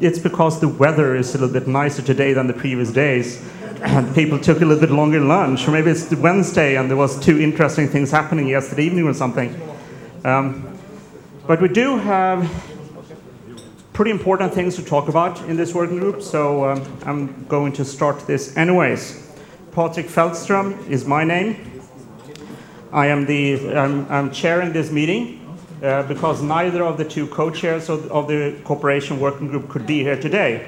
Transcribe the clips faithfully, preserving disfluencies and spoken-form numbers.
it's because the weather is a little bit nicer today than the previous days. And people took a little bit longer lunch, or maybe it's Wednesday and there was two interesting things happening yesterday evening or something. Um, but we do have pretty important things to talk about in this working group, so um, I'm going to start this anyways. Patrik Feldström is my name. I am the, I'm, I'm chairing this meeting uh, because neither of the two co-chairs of, of the cooperation working group could be here today.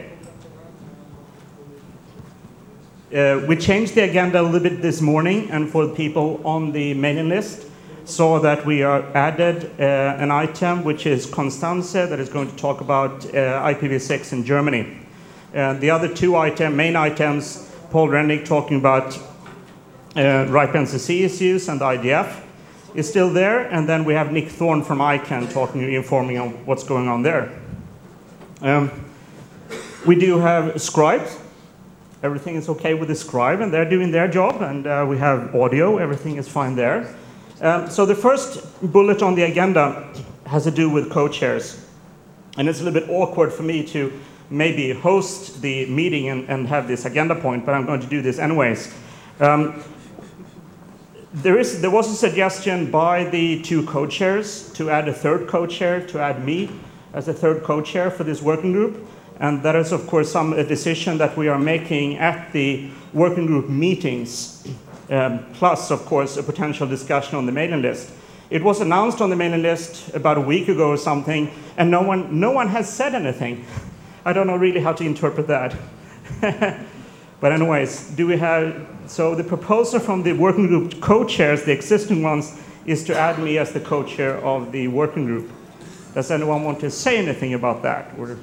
Uh, we changed the agenda a little bit this morning, and for the people on the mailing list, saw that we are added uh, an item which is Constanze, that is going to talk about uh, I P v six in Germany. Uh, the other two item, main items, Paul Rennick talking about uh, ripe N C C issues and I D F is still there, and then we have Nick Thorne from I CANN talking, informing on what's going on there. Um, we do have scribes. Everything is okay with the scribe, and they're doing their job, and uh, we have audio, everything is fine there. Um, so the first bullet on the agenda has to do with co-chairs. And it's a little bit awkward for me to maybe host the meeting and, and have this agenda point, but I'm going to do this anyways. Um, there, is, there was a suggestion by the two co-chairs to add a third co-chair, to add me as a third co-chair for this working group. And that is, of course, some a decision that we are making at the working group meetings, um, plus, of course, a potential discussion on the mailing list. It was announced on the mailing list about a week ago or something, and no one, no one has said anything. I don't know really how to interpret that. But anyways, do we have, so the proposal from the working group co-chairs, the existing ones, is to add me as the co-chair of the working group. Does anyone want to say anything about that? Or,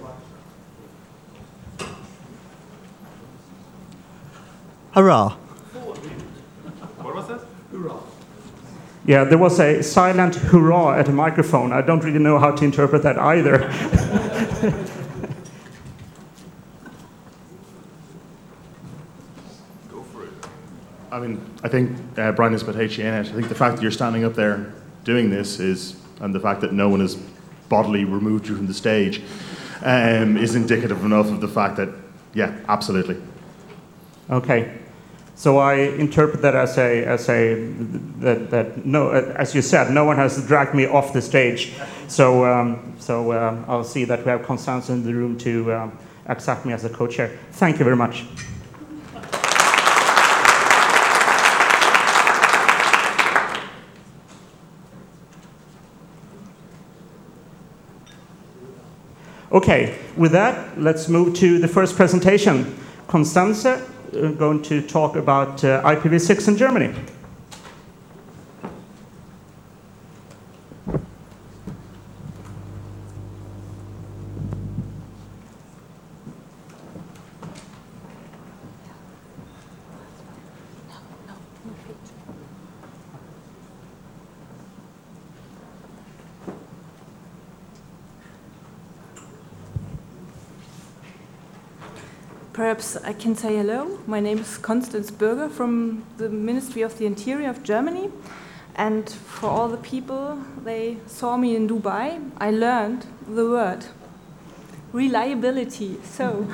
hurrah. What was that? Hurrah. Yeah, there was a silent hurrah at a microphone. I don't really know how to interpret that either. Go for it. I mean, I think uh, Brian has put H E in it. I think the fact that you're standing up there doing this is, and the fact that no one has bodily removed you from the stage, um, is indicative enough of the fact that, yeah, absolutely. Okay. So I interpret that as a, as a, that, that no, as you said, no one has dragged me off the stage. So, um, so uh, I'll see that we have Constanze in the room to um, accept me as a co-chair. Thank you very much. Okay, with that, let's move to the first presentation. Constanze, uh, going to talk about uh, I P v six in Germany. Perhaps I can say hello. My name is Constance Bürger from the Ministry of the Interior of Germany. And for all the people, they saw me in Dubai, I learned the word reliability. So,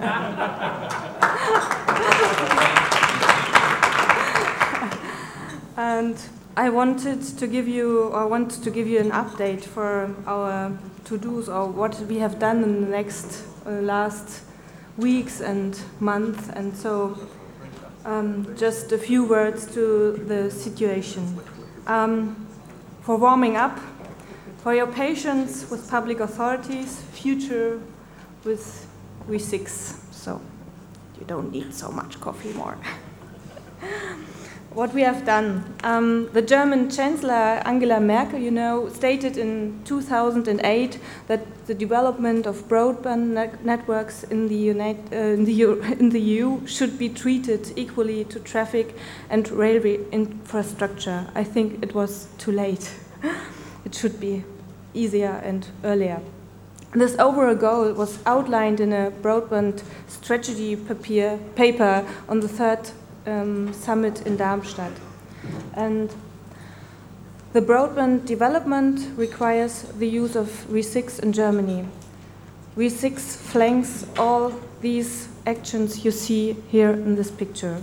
and I wanted to give you, or want to give you an update for our to-dos or what we have done in the next uh, last weeks and months, and so um, just a few words to the situation. Um, for warming up, for your patience with public authorities, future with V six, so you don't need so much coffee more. What we have done, um, the German Chancellor Angela Merkel, you know, stated in two thousand eight that the development of broadband ne networks in the, United, uh, in, the Euro in the E U should be treated equally to traffic and railway infrastructure. I think it was too late. It should be easier and earlier. This overall goal was outlined in a broadband strategy papier, paper on the third Um, summit in Darmstadt. And the broadband development requires the use of V six in Germany. V six flanks all these actions you see here in this picture.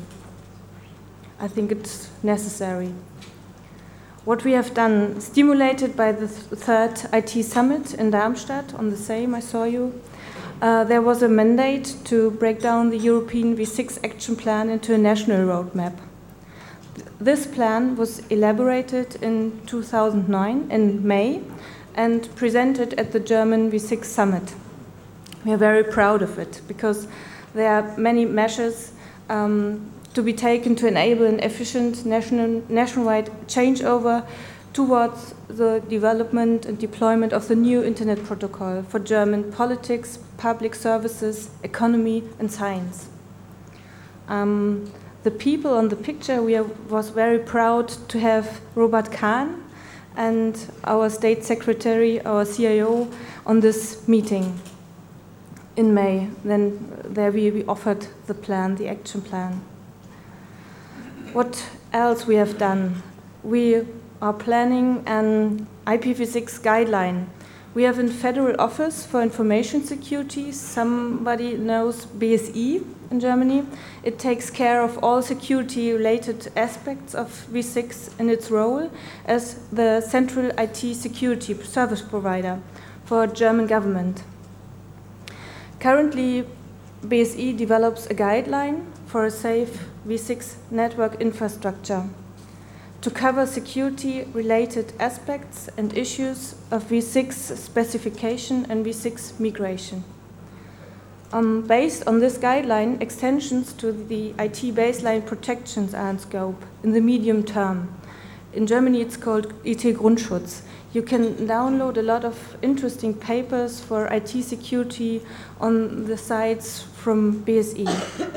I think it's necessary. What we have done, stimulated by the th third I T summit in Darmstadt, on the same I saw you, uh, there was a mandate to break down the European V six action plan into a national roadmap. This plan was elaborated in two thousand nine, in May, and presented at the German V six summit. We are very proud of it, because there are many measures um, to be taken to enable an efficient national, nationwide changeover towards the development and deployment of the new Internet Protocol for German politics, public services, economy, and science. Um, the people on the picture, we are, was very proud to have Robert Kahn and our State Secretary, our C I O, on this meeting in May. Then there we, we offered the plan, the action plan. What else we have done? We are planning an I P v six guideline. We have a Federal Office for Information Security. Somebody knows B S I in Germany. It takes care of all security-related aspects of V six in its role as the central I T security service provider for German government. Currently, B S I develops a guideline for a safe V six network infrastructure to cover security-related aspects and issues of V six specification and V six migration. Um, based on this guideline, extensions to the I T baseline protections are in scope in the medium term. In Germany, it's called I T Grundschutz. You can download a lot of interesting papers for I T security on the sites from B S I.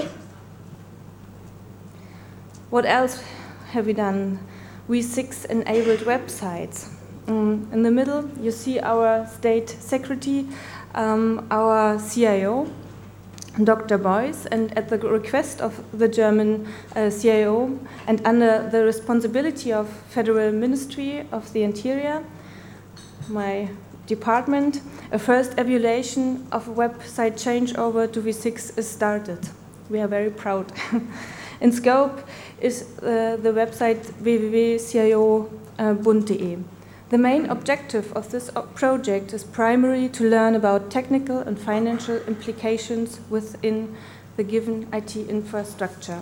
What else have we done? V six enabled websites. Um, in the middle, you see our state secretary, um, our C I O, Doctor Beuys, and at the request of the German uh, C I O and under the responsibility of Federal Ministry of the Interior, my department, a first evaluation of website changeover to V six is started. We are very proud. In scope is uh, the website w w w punkt c i o bund punkt d e. The main objective of this project is primarily to learn about technical and financial implications within the given I T infrastructure.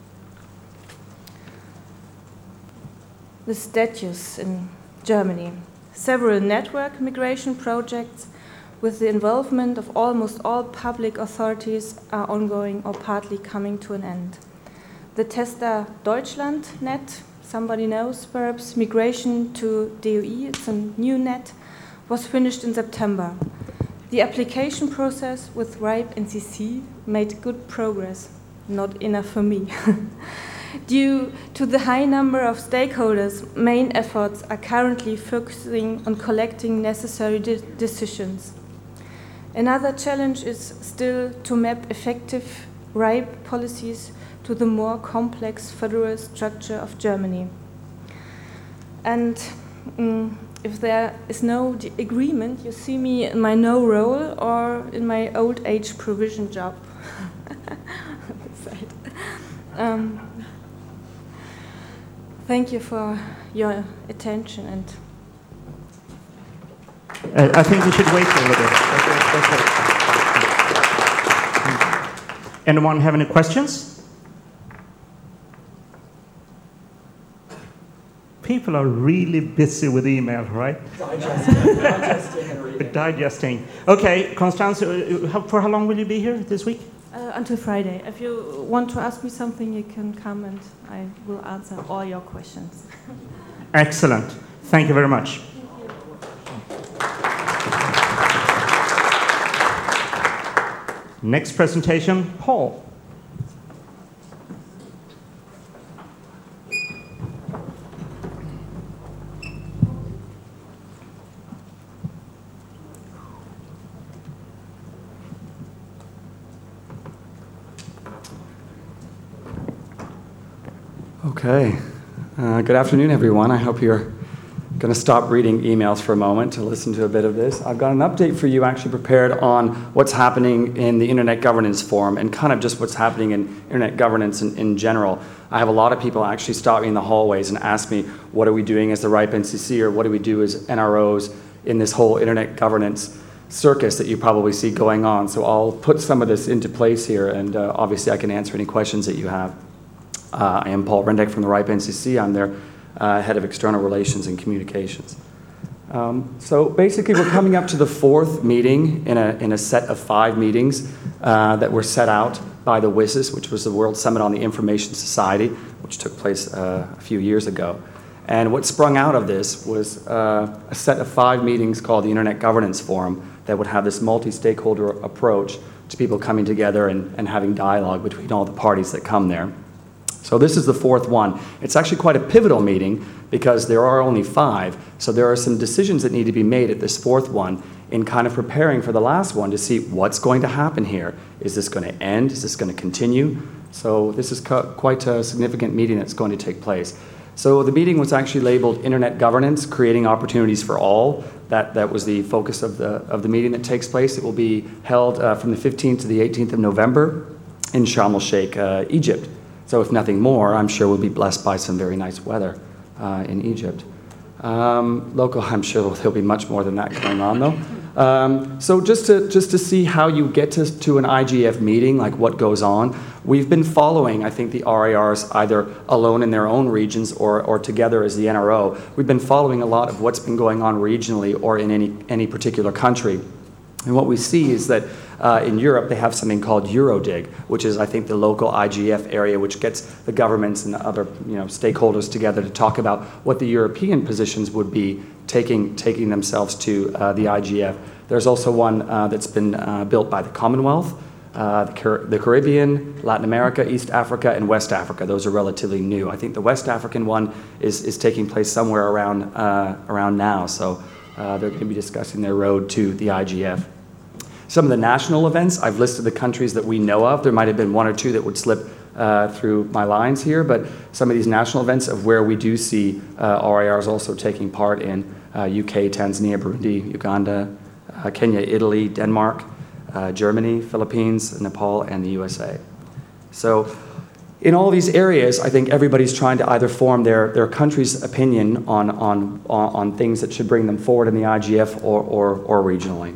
The status in Germany. Several network migration projects with the involvement of almost all public authorities are ongoing or partly coming to an end. The Tester Deutschland net, somebody knows perhaps, migration to D O E, it's a new net, was finished in September. The application process with RIPE N C C made good progress, not enough for me. Due to the high number of stakeholders, main efforts are currently focusing on collecting necessary de decisions. Another challenge is still to map effective RIPE policies to the more complex federal structure of Germany. And um, if there is no agreement, you see me in my no role or in my old age provision job. um, thank you for your attention. And uh, I think we should wait a little bit. That's it. That's it. Anyone have any questions? People are really busy with email, right? Digesting, digesting and reading. Digesting. Okay, Constance, uh, for how long will you be here this week? Uh, until Friday. If you want to ask me something, you can come and I will answer all your questions. Excellent. Thank you very much. Next presentation, Paul. Okay. Uh, good afternoon, everyone. I hope you're going to stop reading emails for a moment to listen to a bit of this. I've got an update for you actually prepared on what's happening in the Internet Governance Forum and kind of just what's happening in Internet governance in, in general. I have a lot of people actually stop me in the hallways and ask me, what are we doing as the RIPE N C C, or what do we do as N R Os in this whole Internet governance circus that you probably see going on. So I'll put some of this into place here, and uh, obviously I can answer any questions that you have. Uh, I am Paul Rendeck from the RIPE N C C. I'm their uh, head of external relations and communications. Um, so basically we're coming up to the fourth meeting in a, in a set of five meetings uh, that were set out by the W I S S, which was the World Summit on the Information Society, which took place uh, a few years ago. And what sprung out of this was uh, a set of five meetings called the Internet Governance Forum that would have this multi-stakeholder approach to people coming together and, and having dialogue between all the parties that come there. So this is the fourth one. It's actually quite a pivotal meeting because there are only five. So there are some decisions that need to be made at this fourth one in kind of preparing for the last one to see what's going to happen here. Is this going to end? Is this going to continue? So this is quite a significant meeting that's going to take place. So the meeting was actually labeled Internet Governance, Creating Opportunities for All. That, that was the focus of the, of the meeting that takes place. It will be held uh, from the fifteenth to the eighteenth of November in Sharm el-Sheikh, uh, Egypt. So if nothing more, I'm sure we'll be blessed by some very nice weather uh, in Egypt. Um, local, I'm sure there'll be much more than that going on though. Um, so just to, just to see how you get to, to an I G F meeting, like what goes on, we've been following, I think, the R I Rs either alone in their own regions or, or together as the N R O. We've been following a lot of what's been going on regionally or in any, any particular country. And what we see is that uh, in Europe, they have something called Eurodig, which is, I think, the local I G F area, which gets the governments and the other you know, stakeholders together to talk about what the European positions would be taking, taking themselves to uh, the I G F. There's also one uh, that's been uh, built by the Commonwealth, uh, the, Car the Caribbean, Latin America, East Africa, and West Africa. Those are relatively new. I think the West African one is, is taking place somewhere around, uh, around now. So. Uh, they're going to be discussing their road to the I G F. Some of the national events, I've listed the countries that we know of. There might have been one or two that would slip uh, through my lines here, but some of these national events of where we do see uh, R I Rs also taking part in uh, U K, Tanzania, Burundi, Uganda, uh, Kenya, Italy, Denmark, uh, Germany, Philippines, Nepal, and the U S A. So in all these areas, I think everybody's trying to either form their, their country's opinion on, on, on things that should bring them forward in the I G F or, or, or regionally.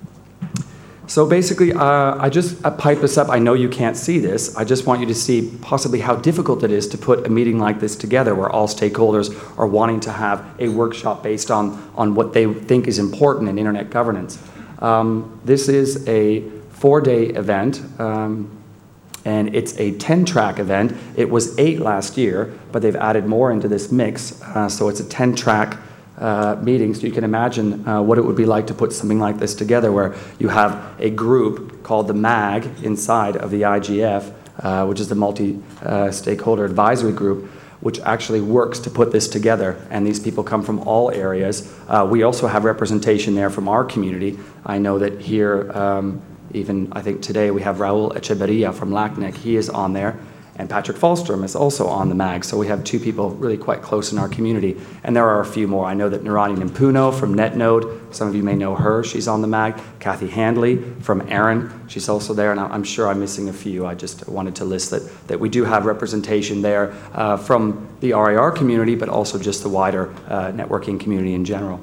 So basically, uh, I just uh, pipe this up. I know you can't see this. I just want you to see possibly how difficult it is to put a meeting like this together where all stakeholders are wanting to have a workshop based on, on what they think is important in Internet governance. Um, this is a four-day event. Um, And it's a ten-track event. It was eight last year, but they've added more into this mix. Uh, so it's a ten-track uh, meeting. So you can imagine uh, what it would be like to put something like this together, where you have a group called the M A G inside of the I G F, uh, which is the multi-stakeholder uh, advisory group, which actually works to put this together. And these people come from all areas. Uh, we also have representation there from our community. I know that here, um, even, I think today we have Raul Echeverria from LACNIC. He is on there. And Patrick Falstrom is also on the M A G. So we have two people really quite close in our community. And there are a few more. I know that Nirani Nimpuno from NetNode, some of you may know her. She's on the M A G. Kathy Handley from Aaron. She's also there. And I'm sure I'm missing a few. I just wanted to list that, that we do have representation there uh, from the R I R community, but also just the wider uh, networking community in general.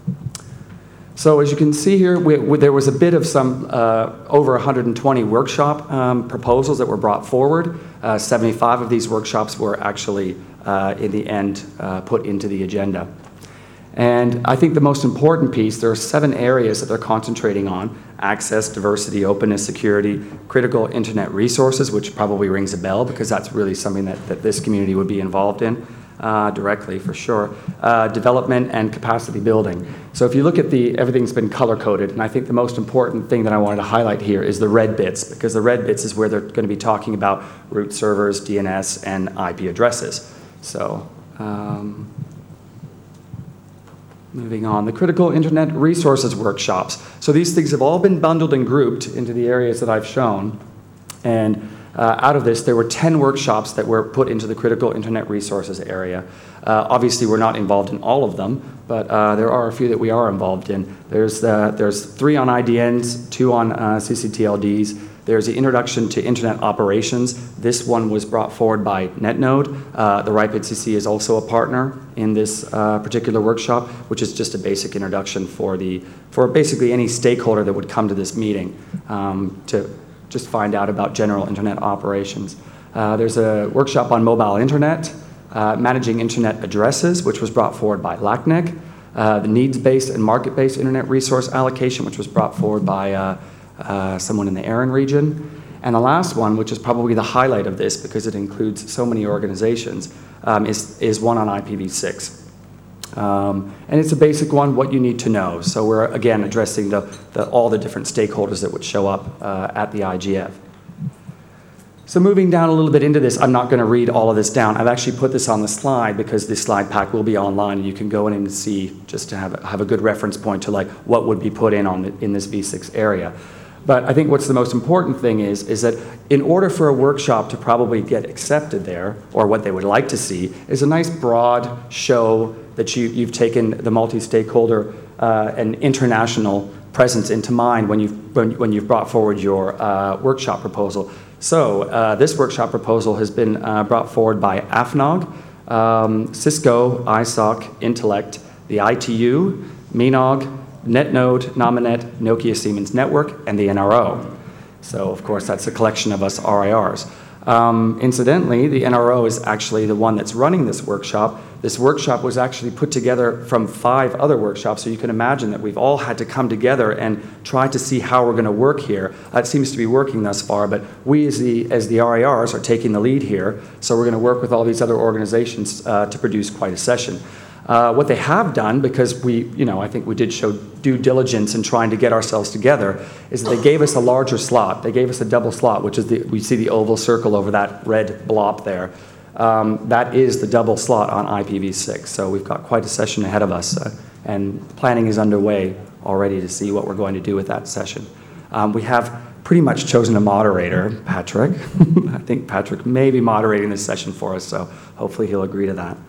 So as you can see here, we, we, there was a bit of some uh, over one hundred twenty workshop um, proposals that were brought forward. Uh, seventy-five of these workshops were actually, uh, in the end, uh, put into the agenda. And I think the most important piece, there are seven areas that they're concentrating on: access, diversity, openness, security, critical internet resources, which probably rings a bell because that's really something that, that this community would be involved in. Uh, directly, for sure, uh, development and capacity building. So if you look at the, everything's been color-coded, and I think the most important thing that I wanted to highlight here is the red bits, because the red bits is where they're going to be talking about root servers, D N S, and I P addresses. So, um, moving on, the critical internet resources workshops. So these things have all been bundled and grouped into the areas that I've shown, and Uh, out of this, there were ten workshops that were put into the critical internet resources area. Uh, obviously, we're not involved in all of them, but uh, there are a few that we are involved in. There's, uh, there's three on I D Ns, two on uh, C C T L Ds. There's the Introduction to Internet Operations. This one was brought forward by NetNode. Uh, the RIPE H C C is also a partner in this uh, particular workshop, which is just a basic introduction for, the, for basically any stakeholder that would come to this meeting um, to just find out about general internet operations. Uh, there's a workshop on mobile internet, uh, managing internet addresses, which was brought forward by LACNIC. Uh, the needs-based and market-based internet resource allocation, which was brought forward by uh, uh, someone in the Aran region. And the last one, which is probably the highlight of this because it includes so many organizations, um, is, is one on I P v six. Um, and it's a basic one, what you need to know. So we're, again, addressing the, the, all the different stakeholders that would show up uh, at the I G F. So moving down a little bit into this, I'm not going to read all of this down. I've actually put this on the slide because this slide pack will be online and you can go in and see, just to have a, have a good reference point to like what would be put in on the, in this v six area. But I think what's the most important thing is, is that in order for a workshop to probably get accepted there, or what they would like to see, is a nice broad show that you, you've taken the multi-stakeholder uh, and international presence into mind when you've, when, when you've brought forward your uh, workshop proposal. So uh, this workshop proposal has been uh, brought forward by A F N O G, um, Cisco, I S O C, Intellect, the I T U, M I N O G, NetNode, Nominet, Nokia Siemens Network, and the N R O. So, of course, that's a collection of us R I Rs. Um, incidentally, the N R O is actually the one that's running this workshop. This workshop was actually put together from five other workshops, so you can imagine that we've all had to come together and try to see how we're going to work here. Uh, it seems to be working thus far, but we as the, as the R I Rs are taking the lead here, so we're going to work with all these other organizations uh, to produce quite a session. Uh, what they have done, because we, you know, I think we did show due diligence in trying to get ourselves together, is that they gave us a larger slot. They gave us a double slot, which is the, we see the oval circle over that red blob there. Um, that is the double slot on I P v six. So we've got quite a session ahead of us, uh, and planning is underway already to see what we're going to do with that session. Um, we have pretty much chosen a moderator, Patrick. I think Patrick may be moderating this session for us, so hopefully he'll agree to that.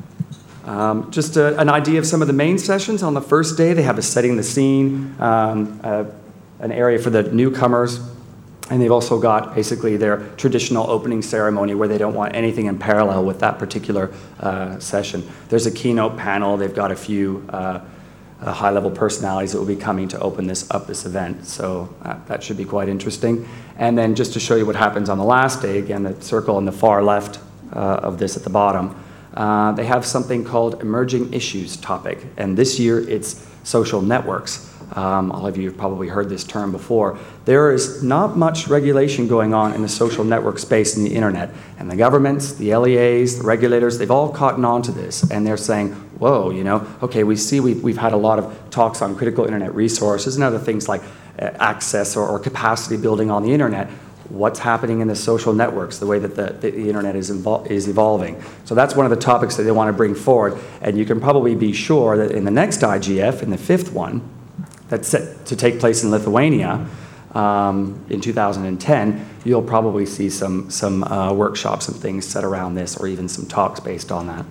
Um, just a, an idea of some of the main sessions. On the first day, they have a setting the scene, um, uh, an area for the newcomers, and they've also got basically their traditional opening ceremony where they don't want anything in parallel with that particular uh, session. There's a keynote panel. They've got a few uh, uh, high-level personalities that will be coming to open this up this event, so uh, that should be quite interesting. And then just to show you what happens on the last day, again, the circle on the far left uh, of this at the bottom. Uh, they have something called Emerging Issues topic, and this year it's social networks. Um, all of you have probably heard this term before. There is not much regulation going on in the social network space in the internet, and the governments, the L E As, the regulators, they've all caught on to this, and they're saying, whoa, you know, okay, we see we've, we've had a lot of talks on critical internet resources and other things like uh, access or, or capacity building on the internet. What's happening in the social networks, the way that the, the, the internet is, is evolving. So that's one of the topics that they want to bring forward, and you can probably be sure that in the next I G F, in the fifth one, that's set to take place in Lithuania um, in two thousand ten, you'll probably see some, some uh, workshops and things set around this, or even some talks based on that.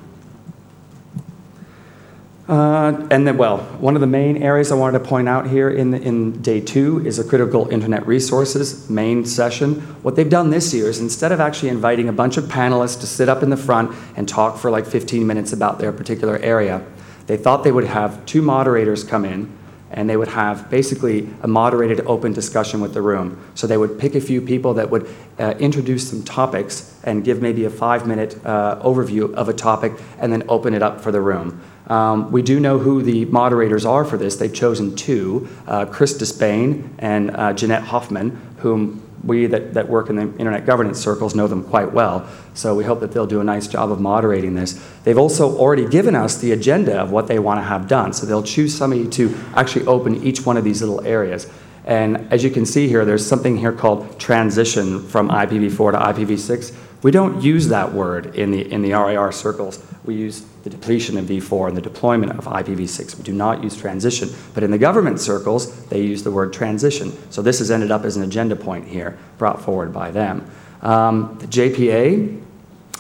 Uh, and then, well, one of the main areas I wanted to point out here in, the, in day two is a critical internet resources main session. What they've done this year is instead of actually inviting a bunch of panelists to sit up in the front and talk for like fifteen minutes about their particular area, they thought they would have two moderators come in, and they would have basically a moderated open discussion with the room. So they would pick a few people that would uh, introduce some topics and give maybe a five minute uh, overview of a topic and then open it up for the room. Um, we do know who the moderators are for this. They've chosen two, uh, Chris Despain and uh, Jeanette Hoffman, whom we that, that work in the internet governance circles know them quite well. So we hope that they'll do a nice job of moderating this. They've also already given us the agenda of what they want to have done. So they'll choose somebody to actually open each one of these little areas. And as you can see here, there's something here called transition from I P v four to I P v six. We don't use that word in the, in the R I R circles. We use the depletion of v four and the deployment of I P v six. We do not use transition. But in the government circles, they use the word transition. So this has ended up as an agenda point here, brought forward by them. Um, the J P A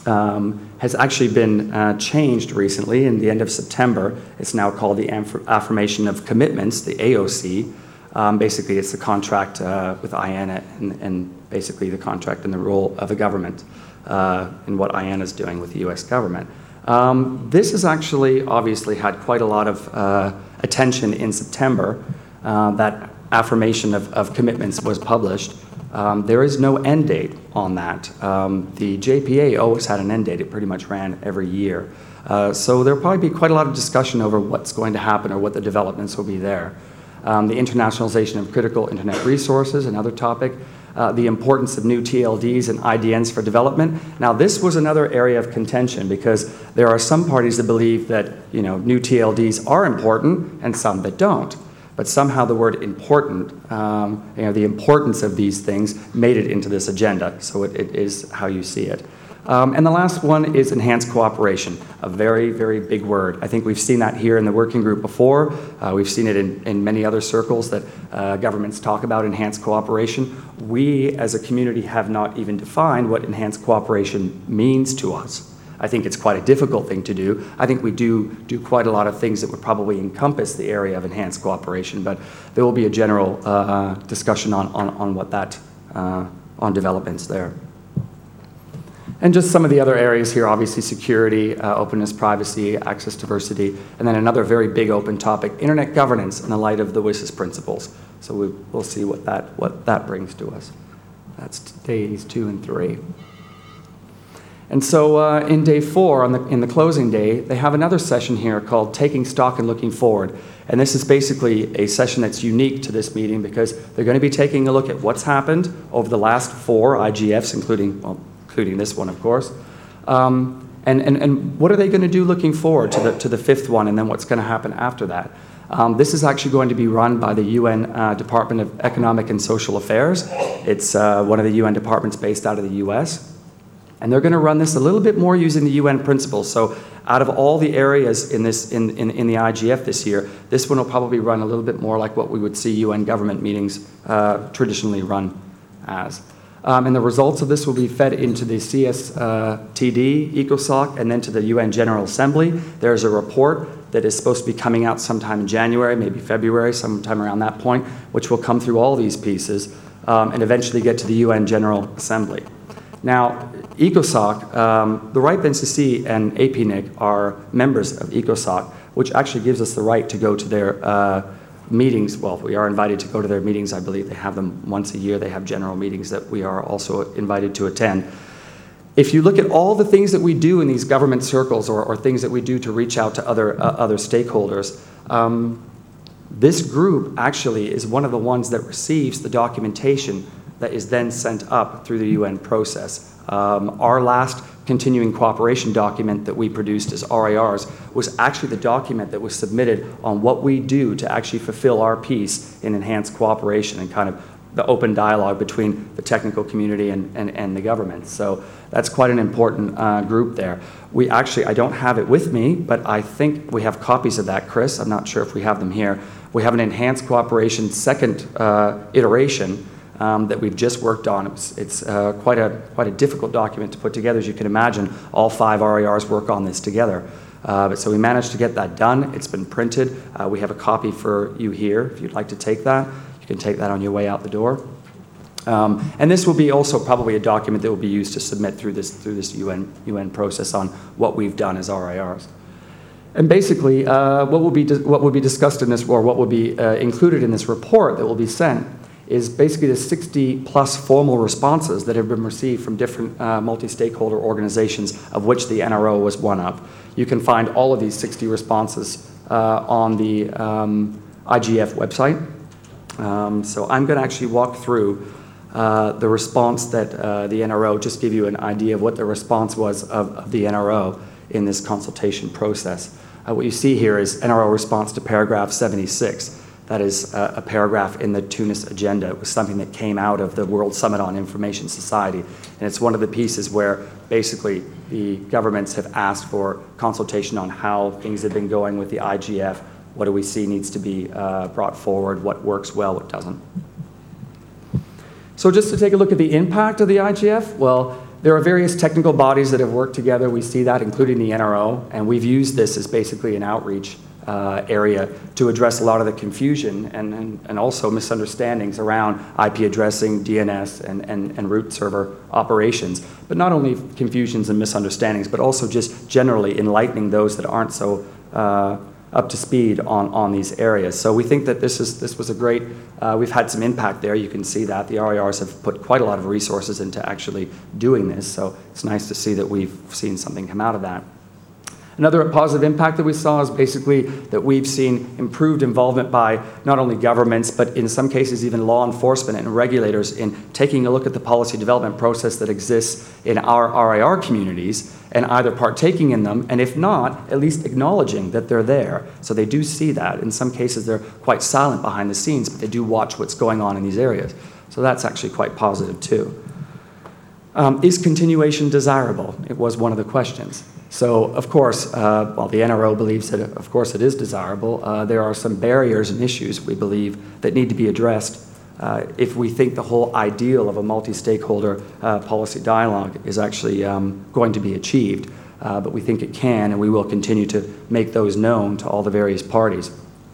um, has actually been uh, changed recently in the end of September. It's now called the Affirmation of Commitments, the A O C. Um, basically, it's the contract uh, with I A N A and, and basically the contract and the role of the government uh, in what I A N A is doing with the U S government. Um, this has actually obviously had quite a lot of uh, attention in September. Uh, that affirmation of, of commitments was published. Um, there is no end date on that. Um, the J P A always had an end date. It pretty much ran every year. Uh, so there'll probably be quite a lot of discussion over what's going to happen or what the developments will be there. Um, the internationalization of critical internet resources, another topic. Uh, the importance of new T L Ds and I D Ns for development. Now, this was another area of contention because there are some parties that believe that, you know, new T L Ds are important and some that don't. But somehow the word important, um, you know, the importance of these things made it into this agenda. So it, it is how you see it. Um, and the last one is enhanced cooperation, a very, very big word. I think we've seen that here in the working group before. Uh, we've seen it in, in many other circles that uh, governments talk about enhanced cooperation. We, as a community, have not even defined what enhanced cooperation means to us. I think it's quite a difficult thing to do. I think we do do quite a lot of things that would probably encompass the area of enhanced cooperation, but there will be a general uh, discussion on, on, on what that, uh, on developments there. And just some of the other areas here, obviously security, uh, openness, privacy, access, diversity, and then another very big open topic, internet governance in the light of the WSIS principles. So we, we'll see what that, what that brings to us. That's days two and three. And so uh, in day four, on the, in the closing day, they have another session here called Taking Stock and Looking Forward. And this is basically a session that's unique to this meeting because they're going to be taking a look at what's happened over the last four I G Fs, including, well, including this one, of course. Um, and, and, and what are they going to do looking forward to the, to the fifth one, and then what's going to happen after that? Um, this is actually going to be run by the U N uh, Department of Economic and Social Affairs. It's uh, one of the U N departments based out of the U S. And they're going to run this a little bit more using the U N principles. So out of all the areas in, this, in, in, in the I G F this year, this one will probably run a little bit more like what we would see U N government meetings uh, traditionally run as. Um, and the results of this will be fed into the C S T D, ECOSOC, and then to the U N General Assembly. There's a report that is supposed to be coming out sometime in January, maybe February, sometime around that point, which will come through all these pieces um, and eventually get to the U N General Assembly. Now, ECOSOC, um, the RIPE N C C and A P N I C are members of ECOSOC, which actually gives us the right to go to their uh, meetings. Well, we are invited to go to their meetings. I believe they have them once a year. They have general meetings that we are also invited to attend. If you look at all the things that we do in these government circles or, or things that we do to reach out to other, uh, other stakeholders, um, this group actually is one of the ones that receives the documentation that is then sent up through the U N process. Um, our last continuing cooperation document that we produced as R A Rs was actually the document that was submitted on what we do to actually fulfill our piece in enhanced cooperation and kind of the open dialogue between the technical community and, and, and the government. So that's quite an important uh, group there. We actually, I don't have it with me, but I think we have copies of that, Chris. I'm not sure if we have them here. We have an enhanced cooperation second uh, iteration Um, that we've just worked on. It's, it's uh, quite, a, quite a difficult document to put together. As you can imagine, all five R A Rs work on this together. Uh, but so we managed to get that done. It's been printed. Uh, we have a copy for you here. If you'd like to take that, you can take that on your way out the door. Um, and this will be also probably a document that will be used to submit through this, through this U N, U N process on what we've done as R A Rs. And basically, uh, what, will be what will be discussed in this, or what will be uh, included in this report that will be sent, is basically the sixty plus formal responses that have been received from different uh, multi-stakeholder organizations, of which the N R O was one of. You can find all of these sixty responses uh, on the um, I G F website. Um, so I'm going to actually walk through uh, the response that uh, the N R O, just give you an idea of what the response was of, of the N R O in this consultation process. Uh, what you see here is N R O response to paragraph seventy-six. That is a, a paragraph in the Tunis agenda. It was something that came out of the World Summit on Information Society. And it's one of the pieces where basically the governments have asked for consultation on how things have been going with the I G F. What do we see needs to be uh, brought forward? What works well, what doesn't? So just to take a look at the impact of the I G F, well, There are various technical bodies that have worked together. We see that, including the N R O, and we've used this as basically an outreach uh, area to address a lot of the confusion and, and, and also misunderstandings around I P addressing, D N S, and, and, and root server operations. But not only confusions and misunderstandings, but also just generally enlightening those that aren't so uh, up to speed on, on these areas. So we think that this is this was a great, uh, we've had some impact there. You can see that. The R I Rs have put quite a lot of resources into actually doing this, so it's nice to see that we've seen something come out of that. Another positive impact that we saw is basically that we've seen improved involvement by not only governments, but in some cases even law enforcement and regulators in taking a look at the policy development process that exists in our R I R communities and either partaking in them, and if not, at least acknowledging that they're there. So they do see that. In some cases, they're quite silent behind the scenes, but they do watch what's going on in these areas. So that's actually quite positive too. Um, is continuation desirable? It was one of the questions. So, of course, uh, while the N R O believes that, of course, it is desirable, uh, there are some barriers and issues, we believe, that need to be addressed uh, if we think the whole ideal of a multi-stakeholder uh, policy dialogue is actually um, going to be achieved. Uh, but we think it can, and we will continue to make those known to all the various parties.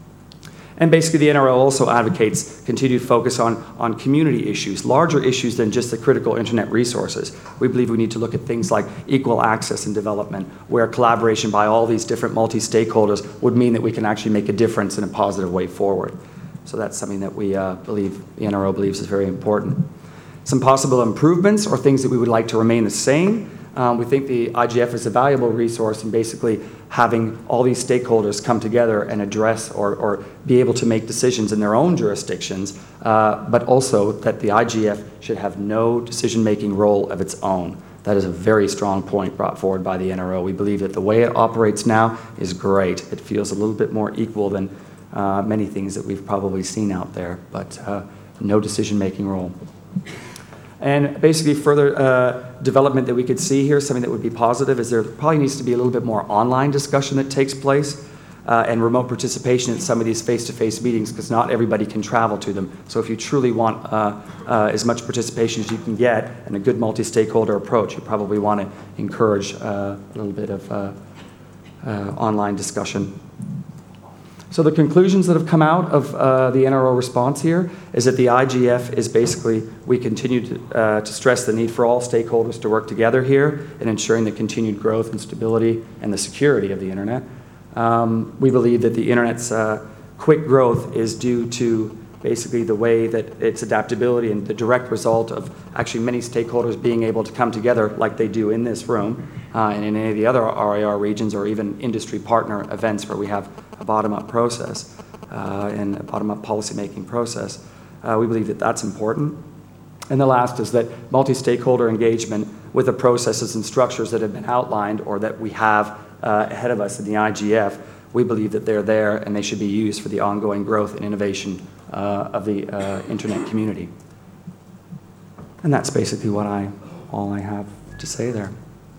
And basically, the N R O also advocates continued focus on, on community issues, larger issues than just the critical internet resources. We believe we need to look at things like equal access and development, where collaboration by all these different multi-stakeholders would mean that we can actually make a difference in a positive way forward. So that's something that we uh, believe, the N R O believes is very important. Some possible improvements or things that we would like to remain the same. Um, we think the I G F is a valuable resource in basically having all these stakeholders come together and address or, or be able to make decisions in their own jurisdictions, uh, but also that the I G F should have no decision-making role of its own. That is a very strong point brought forward by the N R O. We believe that the way it operates now is great. It feels a little bit more equal than uh, many things that we've probably seen out there, but uh, no decision-making role. And basically further uh, development that we could see here, something that would be positive, is there probably needs to be a little bit more online discussion that takes place uh, and remote participation in some of these face-to-face meetings, because not everybody can travel to them. So if you truly want uh, uh, as much participation as you can get and a good multi-stakeholder approach, you probably want to encourage uh, a little bit of uh, uh, online discussion. So the conclusions that have come out of uh, the N R O response here is that the I G F is basically, we continue to, uh, to stress the need for all stakeholders to work together here in ensuring the continued growth and stability and the security of the internet. Um, we believe that the internet's uh, quick growth is due to basically the way that its adaptability and the direct result of actually many stakeholders being able to come together like they do in this room uh, and in any of the other R I R regions or even industry partner events where we have a bottom-up process uh, and a bottom-up policy-making process. Uh, we believe that that's important. And the last is that multi-stakeholder engagement with the processes and structures that have been outlined or that we have uh, ahead of us in the I G F, we believe that they're there and they should be used for the ongoing growth and innovation uh, of the uh, internet community. And that's basically what I, all I have to say there.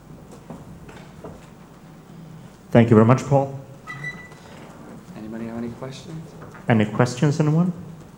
Thank you very much, Paul. Anybody have any questions? Any questions, anyone?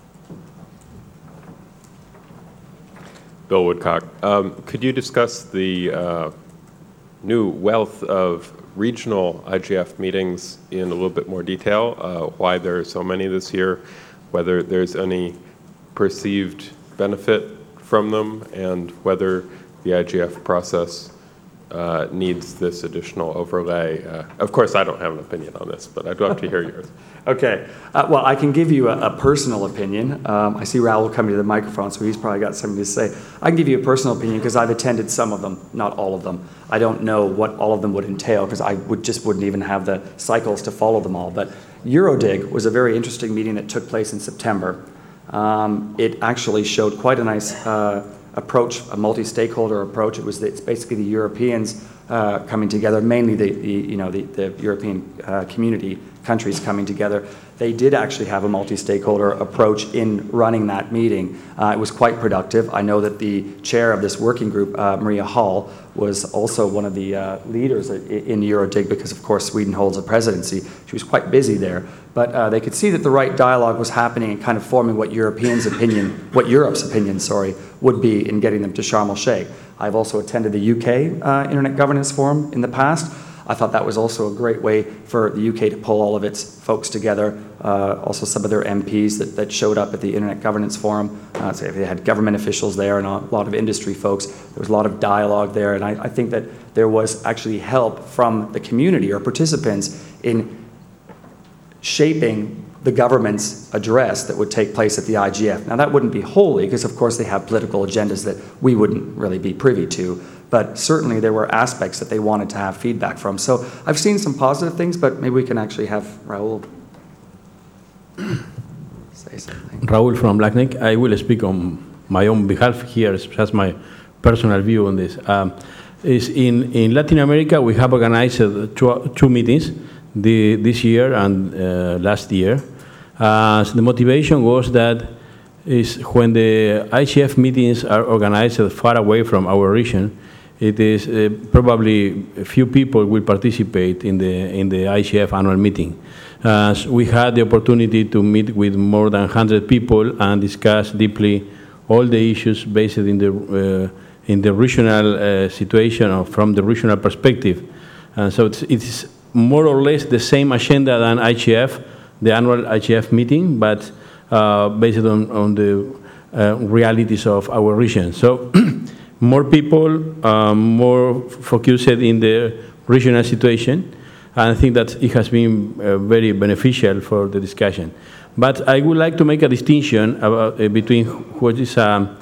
Bill Woodcock. Um, could you discuss the uh, new wealth of regional I G F meetings in a little bit more detail, uh, why there are so many this year, whether there's any perceived benefit from them, and whether the I G F process uh, needs this additional overlay? Uh, of course, I don't have an opinion on this, but I'd love to hear yours. Okay. Uh, well, I can give you a, a personal opinion. Um, I see Raul coming to the microphone, so he's probably got something to say. I can give you a personal opinion because I've attended some of them, not all of them. I don't know what all of them would entail because I would just wouldn't even have the cycles to follow them all. But Eurodig was a very interesting meeting that took place in September. Um, it actually showed quite a nice uh, approach, a multi-stakeholder approach. It was the, it's basically the Europeans uh, coming together, mainly the, the you know the, the European uh, community countries coming together. they did actually have a multi-stakeholder approach in running that meeting. Uh, it was quite productive. I know that the chair of this working group, uh, Maria Hall, was also one of the uh, leaders in Eurodig because, of course, Sweden holds a presidency. She was quite busy there. But uh, they could see that the right dialogue was happening and kind of forming what Europeans' opinion, what Europe's opinion, sorry, would be in getting them to Sharm el-Sheikh. I've also attended the U K uh, Internet Governance Forum in the past. I thought that was also a great way for the U K to pull all of its folks together. Uh, also some of their M Ps that, that showed up at the Internet Governance Forum. Uh, so they had government officials there and a lot of industry folks. There was a lot of dialogue there, and I, I think that there was actually help from the community or participants in shaping the government's address that would take place at the I G F. Now that wouldn't be wholly, because of course they have political agendas that we wouldn't really be privy to, but certainly there were aspects that they wanted to have feedback from. So I've seen some positive things, but maybe we can actually have Raul say something. Raul from Blackneck. I will speak on my own behalf here, just my personal view on this. Um, is in, in Latin America, we have organized uh, two, two meetings the, this year and uh, last year. Uh, so the motivation was that is when the I G F meetings are organized far away from our region, it is uh, probably a few people will participate in the in the I G F annual meeting. Uh, so we had the opportunity to meet with more than one hundred people and discuss deeply all the issues based in the uh, in the regional uh, situation or from the regional perspective. And so it's, it's more or less the same agenda than I G F, the annual I G F meeting, but uh, based on, on the uh, realities of our region. So more people, um, more focused in the regional situation, and I think that it has been uh, very beneficial for the discussion. But I would like to make a distinction about, uh, between what is a,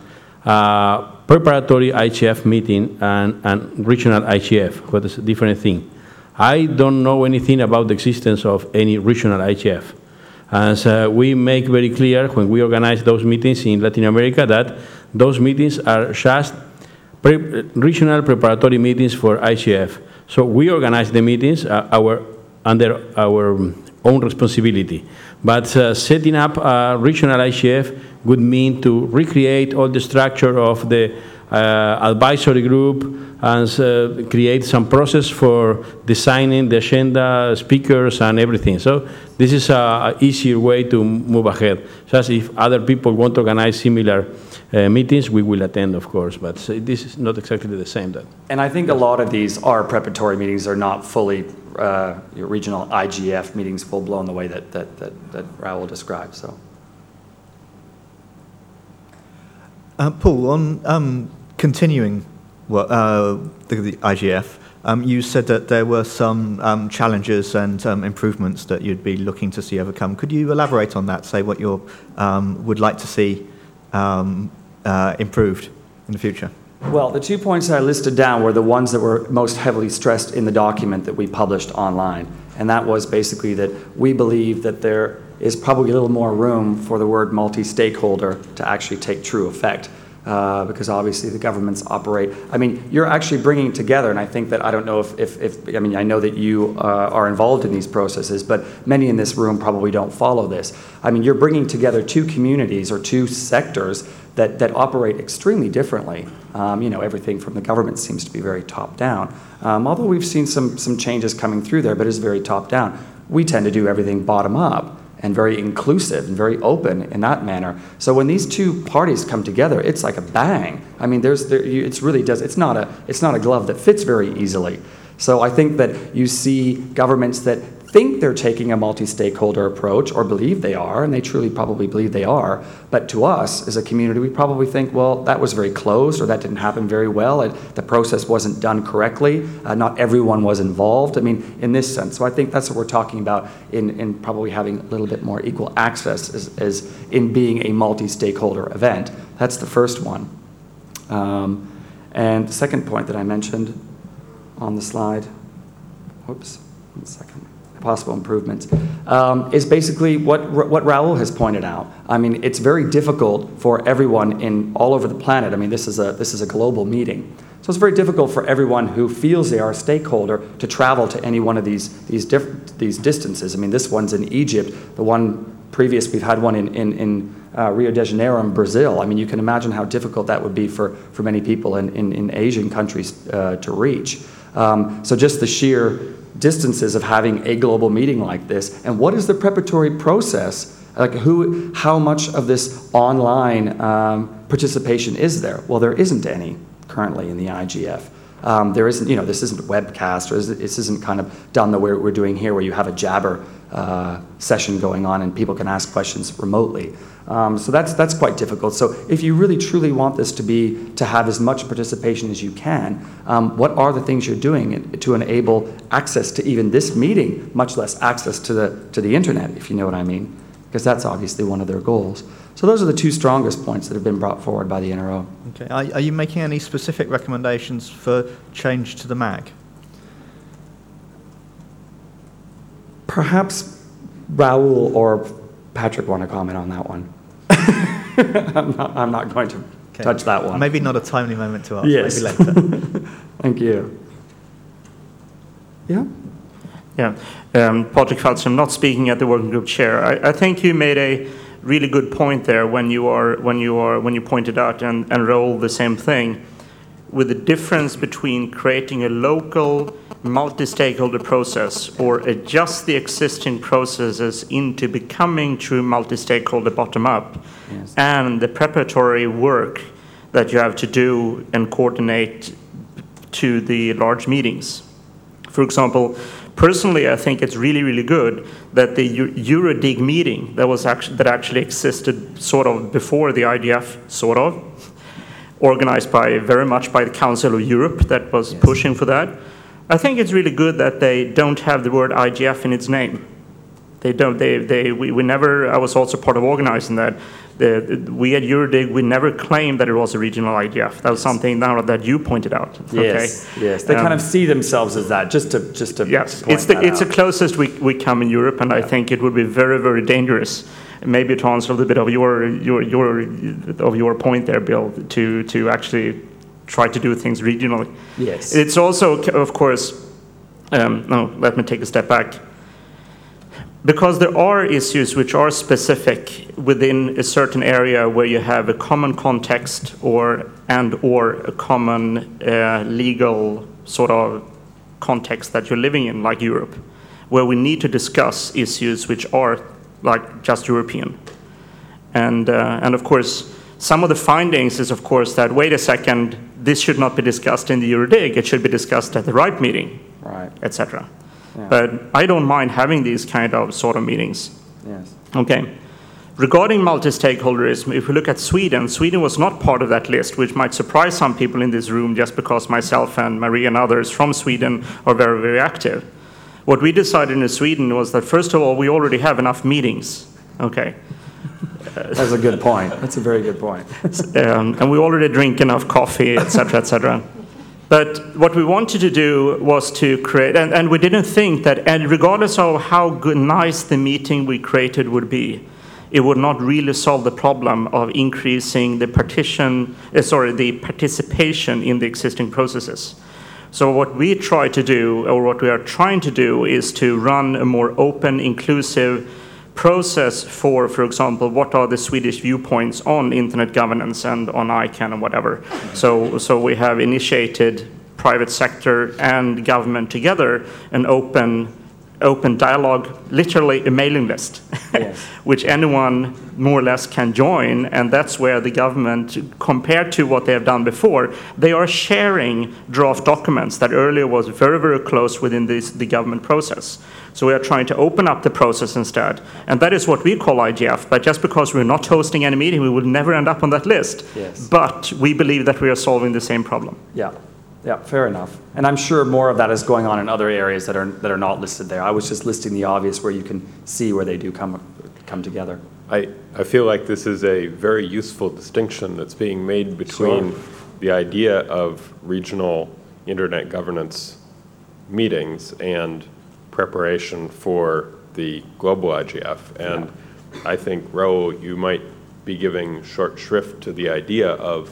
a preparatory I G F meeting and, and regional I G F, what is a different thing. I don't know anything about the existence of any regional I G F. As uh, we make very clear when we organize those meetings in Latin America that those meetings are just pre regional preparatory meetings for I G F. So we organize the meetings uh, our, under our own responsibility. But uh, setting up a regional I G F would mean to recreate all the structure of the uh, advisory group and uh, create some process for designing the agenda, speakers, and everything. So this is a, a easier way to move ahead. Just if other people want to organize similar uh, meetings, we will attend, of course, but this is not exactly the same. That. And I think a lot of these are preparatory meetings, are not fully uh, regional I G F meetings, full-blown the way that, that, that, that Raul described. So. Uh, Paul, on um, continuing well, uh, the, the I G F, um, you said that there were some um, challenges and um, improvements that you'd be looking to see overcome. Could you elaborate on that, say what you um, would like to see um, uh, improved in the future? Well, the two points that I listed down were the ones that were most heavily stressed in the document that we published online. And that was basically that we believe that there is probably a little more room for the word multi-stakeholder to actually take true effect. Uh, because obviously the governments operate. I mean, you're actually bringing together, and I think that, I don't know if, if, if I mean, I know that you uh, are involved in these processes, but many in this room probably don't follow this. I mean, you're bringing together two communities or two sectors that, that operate extremely differently. Um, you know, everything from the government seems to be very top-down. Um, although we've seen some, some changes coming through there, but it's very top-down. We tend to do everything bottom-up and very inclusive and very open in that manner. So when these two parties come together, it's like a bang. I mean, there's, there, you, it's really does. It's not a, it's not a glove that fits very easily. So I think that you see governments that think they're taking a multi-stakeholder approach or believe they are, and they truly probably believe they are, but to us as a community, we probably think, well, that was very closed or that didn't happen very well, and the process wasn't done correctly, uh, not everyone was involved, I mean, in this sense. So I think that's what we're talking about in, in probably having a little bit more equal access as, as in being a multi-stakeholder event. That's the first one. Um, and the second point that I mentioned on the slide, whoops, one second. Possible improvements, um, is basically what, what Raul has pointed out. I mean, it's very difficult for everyone in all over the planet. I mean, this is a, this is a global meeting. So So it's very difficult for everyone who feels they are a stakeholder to travel to any one of these, these, diff- these distances. I mean, this one's in Egypt. The one previous, we've had one in, in, in uh, Rio de Janeiro in Brazil. I mean, you can imagine how difficult that would be for, for many people in, in, in Asian countries uh, to reach. Um, so just the sheer distances of having a global meeting like this, and what is the preparatory process? Like who, how much of this online um, participation is there? Well, there isn't any currently in the I G F. Um, there isn't, you know, this isn't a webcast, or this isn't kind of done the way we're doing here, where you have a Jabber uh, session going on and people can ask questions remotely. Um, so that's that's quite difficult. So if you really truly want this to be to have as much participation as you can, um, what are the things you're doing to enable access to even this meeting, much less access to the to the internet, if you know what I mean? Because that's obviously one of their goals. So those are the two strongest points that have been brought forward by the N R O. Okay. Are, are you making any specific recommendations for change to the M A G? Perhaps Raoul or Patrick want to comment on that one. I'm, not, I'm not going to okay. touch that one. Maybe not a timely moment to ask. Yes. Maybe later. Thank you. Yeah? Yeah. Um, Patrick Falstrom, not speaking at the working group chair. I, I think you made a really good point there when you are when you are when you pointed out and, and Raoul the same thing, with the difference between creating a local multi-stakeholder process or adjust the existing processes into becoming true multi-stakeholder bottom-up, yes, and the preparatory work that you have to do and coordinate to the large meetings. For example, personally, I think it's really, really good that the Eurodig meeting that was actually that actually existed sort of before the I G F, sort of, organized by very much by the Council of Europe that was yes. pushing for that. I think it's really good that they don't have the word I G F in its name. They don't. They. They. We, we never. I was also part of organizing that. The, we at Eurodig, we never claimed that it was a regional I G F. That was something now that you pointed out. Yes. Okay? Yes. They um, kind of see themselves as that. Just to. Just to. Yes. Point it's the. That it's out. the closest we we come in Europe, and yeah. I think it would be very, very dangerous. Maybe to answer a little bit of your your your of your point there, Bill, to to actually try to do things regionally. Yes. It's also, of course, um, no, let me take a step back. Because there are issues which are specific within a certain area where you have a common context or and or a common uh, legal sort of context that you're living in, like Europe, where we need to discuss issues which are like just European. And, uh, and of course, some of the findings is, of course, that, wait a second, this should not be discussed in the Eurodig, it should be discussed at the RIPE meeting, right, et cetera. Yeah. But I don't mind having these kind of sort of meetings. Yes. Okay. Regarding multi-stakeholderism, if we look at Sweden, Sweden was not part of that list, which might surprise some people in this room just because myself and Marie and others from Sweden are very, very active. What we decided in Sweden was that, first of all, we already have enough meetings. Okay. That's a good point. That's a very good point. um, and we already drink enough coffee, et cetera, et cetera. But what we wanted to do was to create, and, and we didn't think that, and regardless of how good, nice the meeting we created would be, it would not really solve the problem of increasing the partition, uh, sorry, the participation in the existing processes. So what we try to do, or what we are trying to do, is to run a more open, inclusive process for, for example, what are the Swedish viewpoints on internet governance and on ICANN and whatever. So, so we have initiated private sector and government together an open, open dialogue, literally a mailing list, yes. which anyone more or less can join, and that's where the government, compared to what they have done before, they are sharing draft documents that earlier was very, very close within this, the government process. So we are trying to open up the process instead. And that is what we call I G F. But just because we're not hosting any meeting, we will never end up on that list. Yes. But we believe that we are solving the same problem. Yeah, yeah, fair enough. And I'm sure more of that is going on in other areas that are that are not listed there. I was just listing the obvious where you can see where they do come come together. I, I feel like this is a very useful distinction that's being made between sure. the idea of regional internet governance meetings and preparation for the global I G F. And yeah. I think, Raoul, you might be giving short shrift to the idea of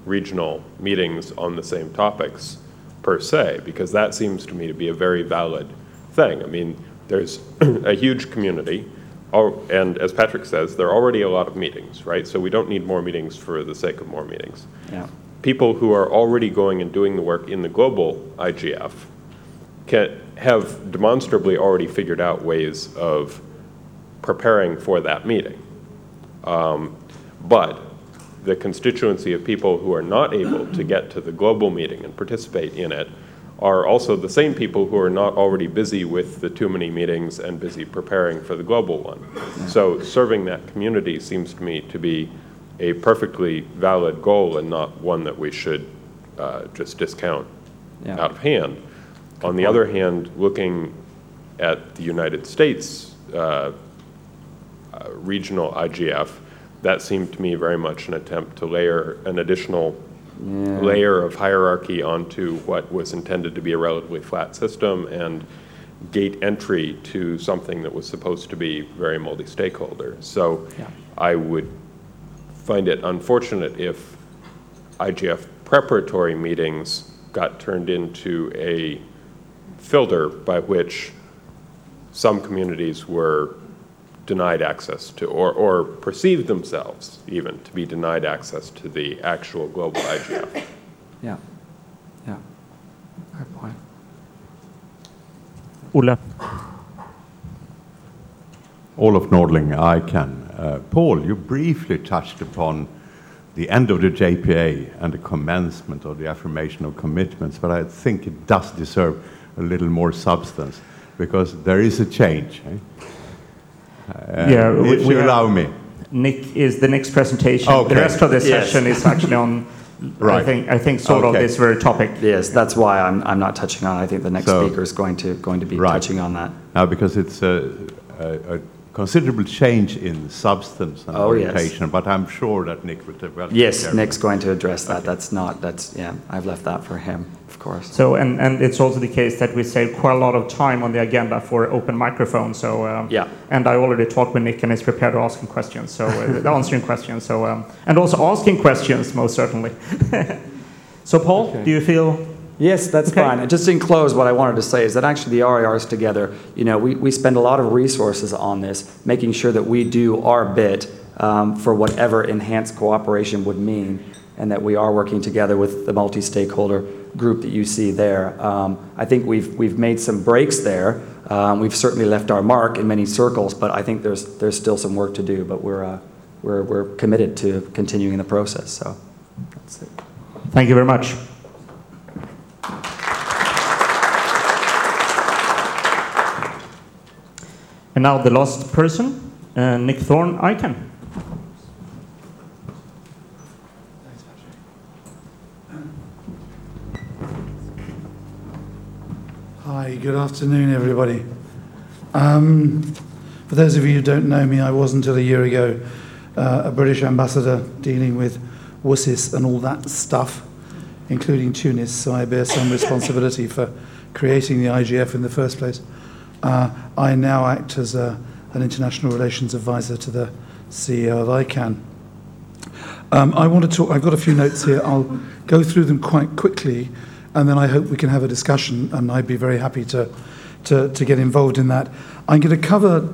regional meetings on the same topics per se, because that seems to me to be a very valid thing. I mean, there's a huge community, and as Patrick says, there are already a lot of meetings, right? So we don't need more meetings for the sake of more meetings. Yeah. People who are already going and doing the work in the global I G F can have demonstrably already figured out ways of preparing for that meeting. Um, but the constituency of people who are not able to get to the global meeting and participate in it are also the same people who are not already busy with the too many meetings and busy preparing for the global one. So serving that community seems to me to be a perfectly valid goal and not one that we should uh, just discount Yeah. out of hand. On the other hand, looking at the United States uh, uh, regional I G F, that seemed to me very much an attempt to layer an additional Yeah. layer of hierarchy onto what was intended to be a relatively flat system and gate entry to something that was supposed to be very multi-stakeholder. So Yeah. I would find it unfortunate if I G F preparatory meetings got turned into a filter by which some communities were denied access to, or, or perceived themselves even to be denied access to the actual global I G F. Yeah. Yeah. Fair point. Ola. Olof Nordling, I can. Uh, Paul, you briefly touched upon the end of the J P A and the commencement of the affirmation of commitments, but I think it does deserve a little more substance because there is a change. Eh? Uh, Yeah, we- if we you have- allow me. Nick is the next presentation. Okay. The rest of the Yes. session is actually on, I Right. think, I think sort of Okay. this very topic. Yes, that's why I'm, I'm not touching on it. I think the next So- speaker is going to, going to be Right. touching on that. Now, because it's a, a, a considerable change in substance and Oh, yes. orientation, but I'm sure that Nick will develop. Yes, there. Nick's going to address that. That's not, that's, yeah, I've left that for him, of course. So, and, and it's also the case that we save quite a lot of time on the agenda for open microphone. So, um, Yeah. and I already talked with Nick and he's prepared to asking questions, so uh, answering questions. So, um, and also asking questions, most certainly. So, Paul, Okay. do you feel? Yes, that's Okay. fine. And just in close, what I wanted to say is that actually the R I Rs together, you know, we, we spend a lot of resources on this, making sure that we do our bit um, for whatever enhanced cooperation would mean, and that we are working together with the multi-stakeholder group that you see there. Um, I think we've, we've made some breaks there. Um, we've certainly left our mark in many circles, but I think there's, there's still some work to do, but we're, uh, we're, we're committed to continuing the process, so that's it. Thank you very much. And now the last person, uh, Nick Thorne, I can. Hi, good afternoon, everybody. Um, for those of you who don't know me, I was until a year ago uh, a British ambassador dealing with WSIS and all that stuff, including Tunis, so I bear some responsibility for creating the I G F in the first place. Uh, I now act as a, an international relations advisor to the C E O of I CAN. Um, I want to talk, I've got a few notes here, I'll go through them quite quickly, and then I hope we can have a discussion, and I'd be very happy to, to, to get involved in that. I'm going to cover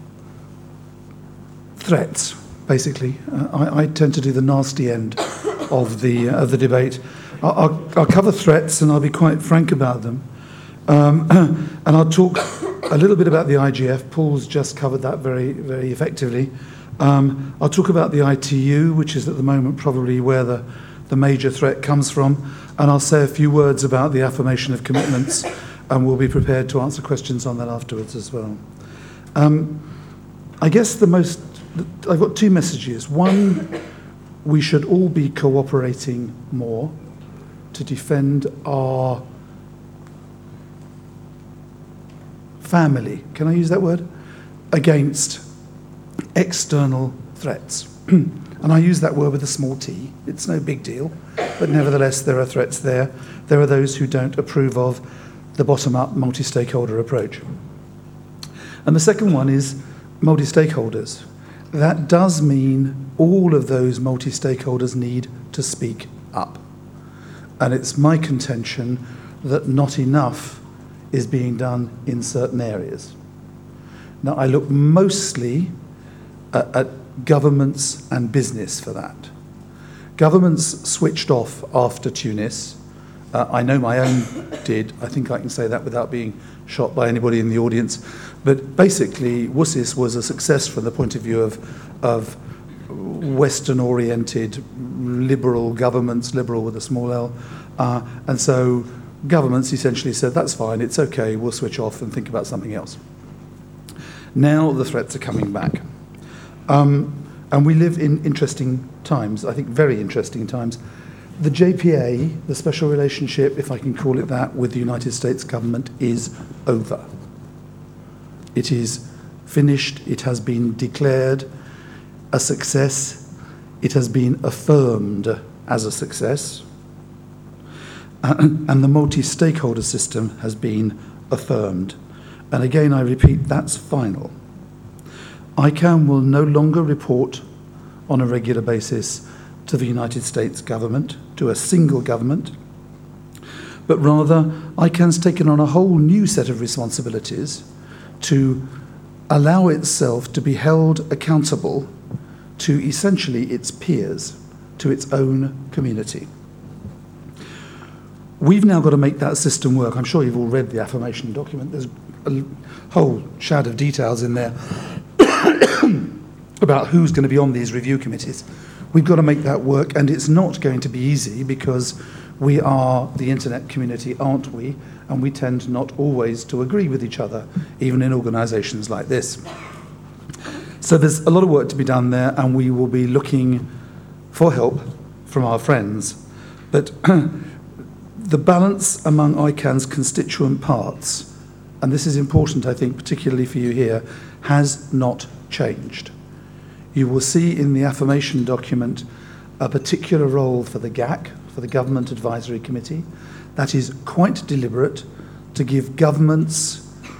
threats, basically. Uh, I, I tend to do the nasty end of the, uh, of the debate. I'll, I'll, I'll cover threats, and I'll be quite frank about them. Um, and I'll talk a little bit about the I G F. Paul's just covered that very, very effectively. Um, I'll talk about the I T U, which is at the moment probably where the, the major threat comes from. And I'll say a few words about the affirmation of commitments, and we'll be prepared to answer questions on that afterwards as well. Um, I guess the most, I've got two messages. One, we should all be cooperating more to defend our family, can I use that word, against external threats. And I use that word with a small t. It's no big deal, but nevertheless there are threats there. There are those who don't approve of the bottom-up multi-stakeholder approach. And the second one is multi-stakeholders. That does mean all of those multi-stakeholders need to speak up. And it's my contention that not enough is being done in certain areas. Now, I look mostly at, at governments and business for that. Governments switched off after Tunis. Uh, I know my own did. I think I can say that without being shot by anybody in the audience. But basically, WSIS was a success from the point of view of, of Western-oriented liberal governments, liberal with a small L. Uh, and so governments essentially said, that's fine, it's okay, we'll switch off and think about something else. Now the threats are coming back. Um, and we live in interesting times, I think very interesting times. The J P A, the special relationship, if I can call it that, with the United States government is over. It is finished, it has been declared a success, it has been affirmed as a success, and the multi-stakeholder system has been affirmed. And again, I repeat, that's final. I CAN will no longer report on a regular basis to the United States government, to a single government, but rather I CAN's taken on a whole new set of responsibilities to allow itself to be held accountable to essentially its peers, to its own community. We've now got to make that system work. I'm sure you've all read the affirmation document. There's a whole shad of details in there about who's going to be on these review committees. We've got to make that work, and it's not going to be easy because we are the internet community, aren't we? And we tend not always to agree with each other, even in organisations like this. So there's a lot of work to be done there, and we will be looking for help from our friends. But the balance among I CAN's constituent parts, and this is important, I think, particularly for you here, has not changed. You will see in the affirmation document a particular role for the G A C, for the Government Advisory Committee. That is quite deliberate to give governments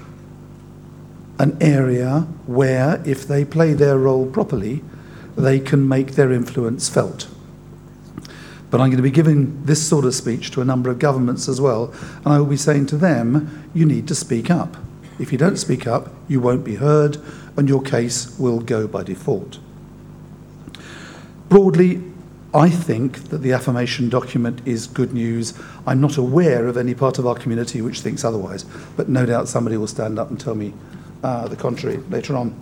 an area where, if they play their role properly, they can make their influence felt. But I'm going to be giving this sort of speech to a number of governments as well, and I will be saying to them, you need to speak up. If you don't speak up, you won't be heard, and your case will go by default. Broadly, I think that the affirmation document is good news. I'm not aware of any part of our community which thinks otherwise, but no doubt somebody will stand up and tell me uh, the contrary later on.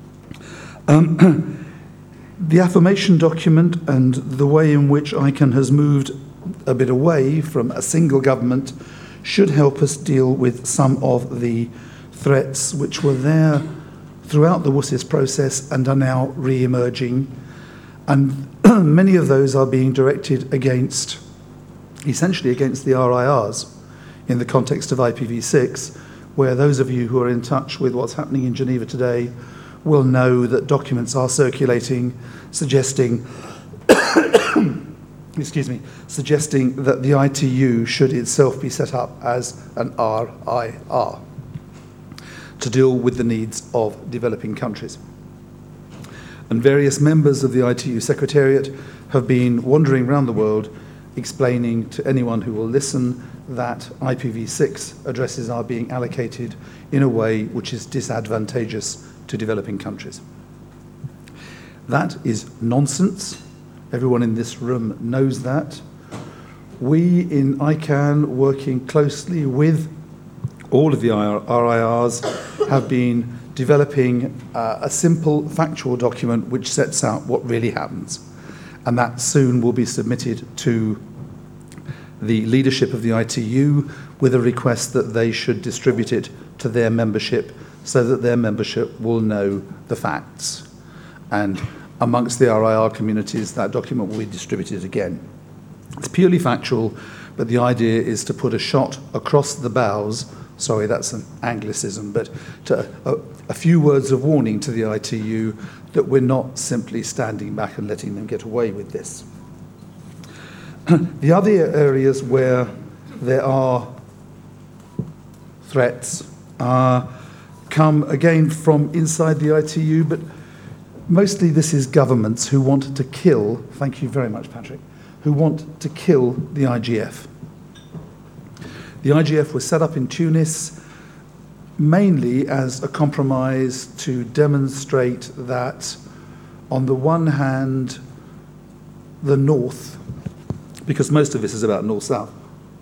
Um, the affirmation document and the way in which I CAN has moved a bit away from a single government should help us deal with some of the threats which were there throughout the WSIS process and are now re-emerging. And many of those are being directed against, essentially against the R I Rs in the context of I P v six, where those of you who are in touch with what's happening in Geneva today will know that documents are circulating suggesting, excuse me, suggesting that the I T U should itself be set up as an R I R to deal with the needs of developing countries. And various members of the I T U Secretariat have been wandering around the world explaining to anyone who will listen that I P v six addresses are being allocated in a way which is disadvantageous to developing countries. That is nonsense. Everyone in this room knows that. We in I CAN, working closely with all of the R I Rs, have been developing uh, a simple factual document which sets out what really happens. And that soon will be submitted to the leadership of the I T U with a request that they should distribute it to their membership so that their membership will know the facts. And amongst the R I R communities, that document will be distributed again. It's purely factual, but the idea is to put a shot across the bows. Sorry, that's an Anglicism, but to, a, a few words of warning to the I T U that we're not simply standing back and letting them get away with this. The other areas where there are threats uh, come again from inside the I T U, but mostly this is governments who want to kill, thank you very much, Patrick, who want to kill the I G F. The I G F was set up in Tunis mainly as a compromise to demonstrate that, on the one hand, the North, because most of this is about North-South,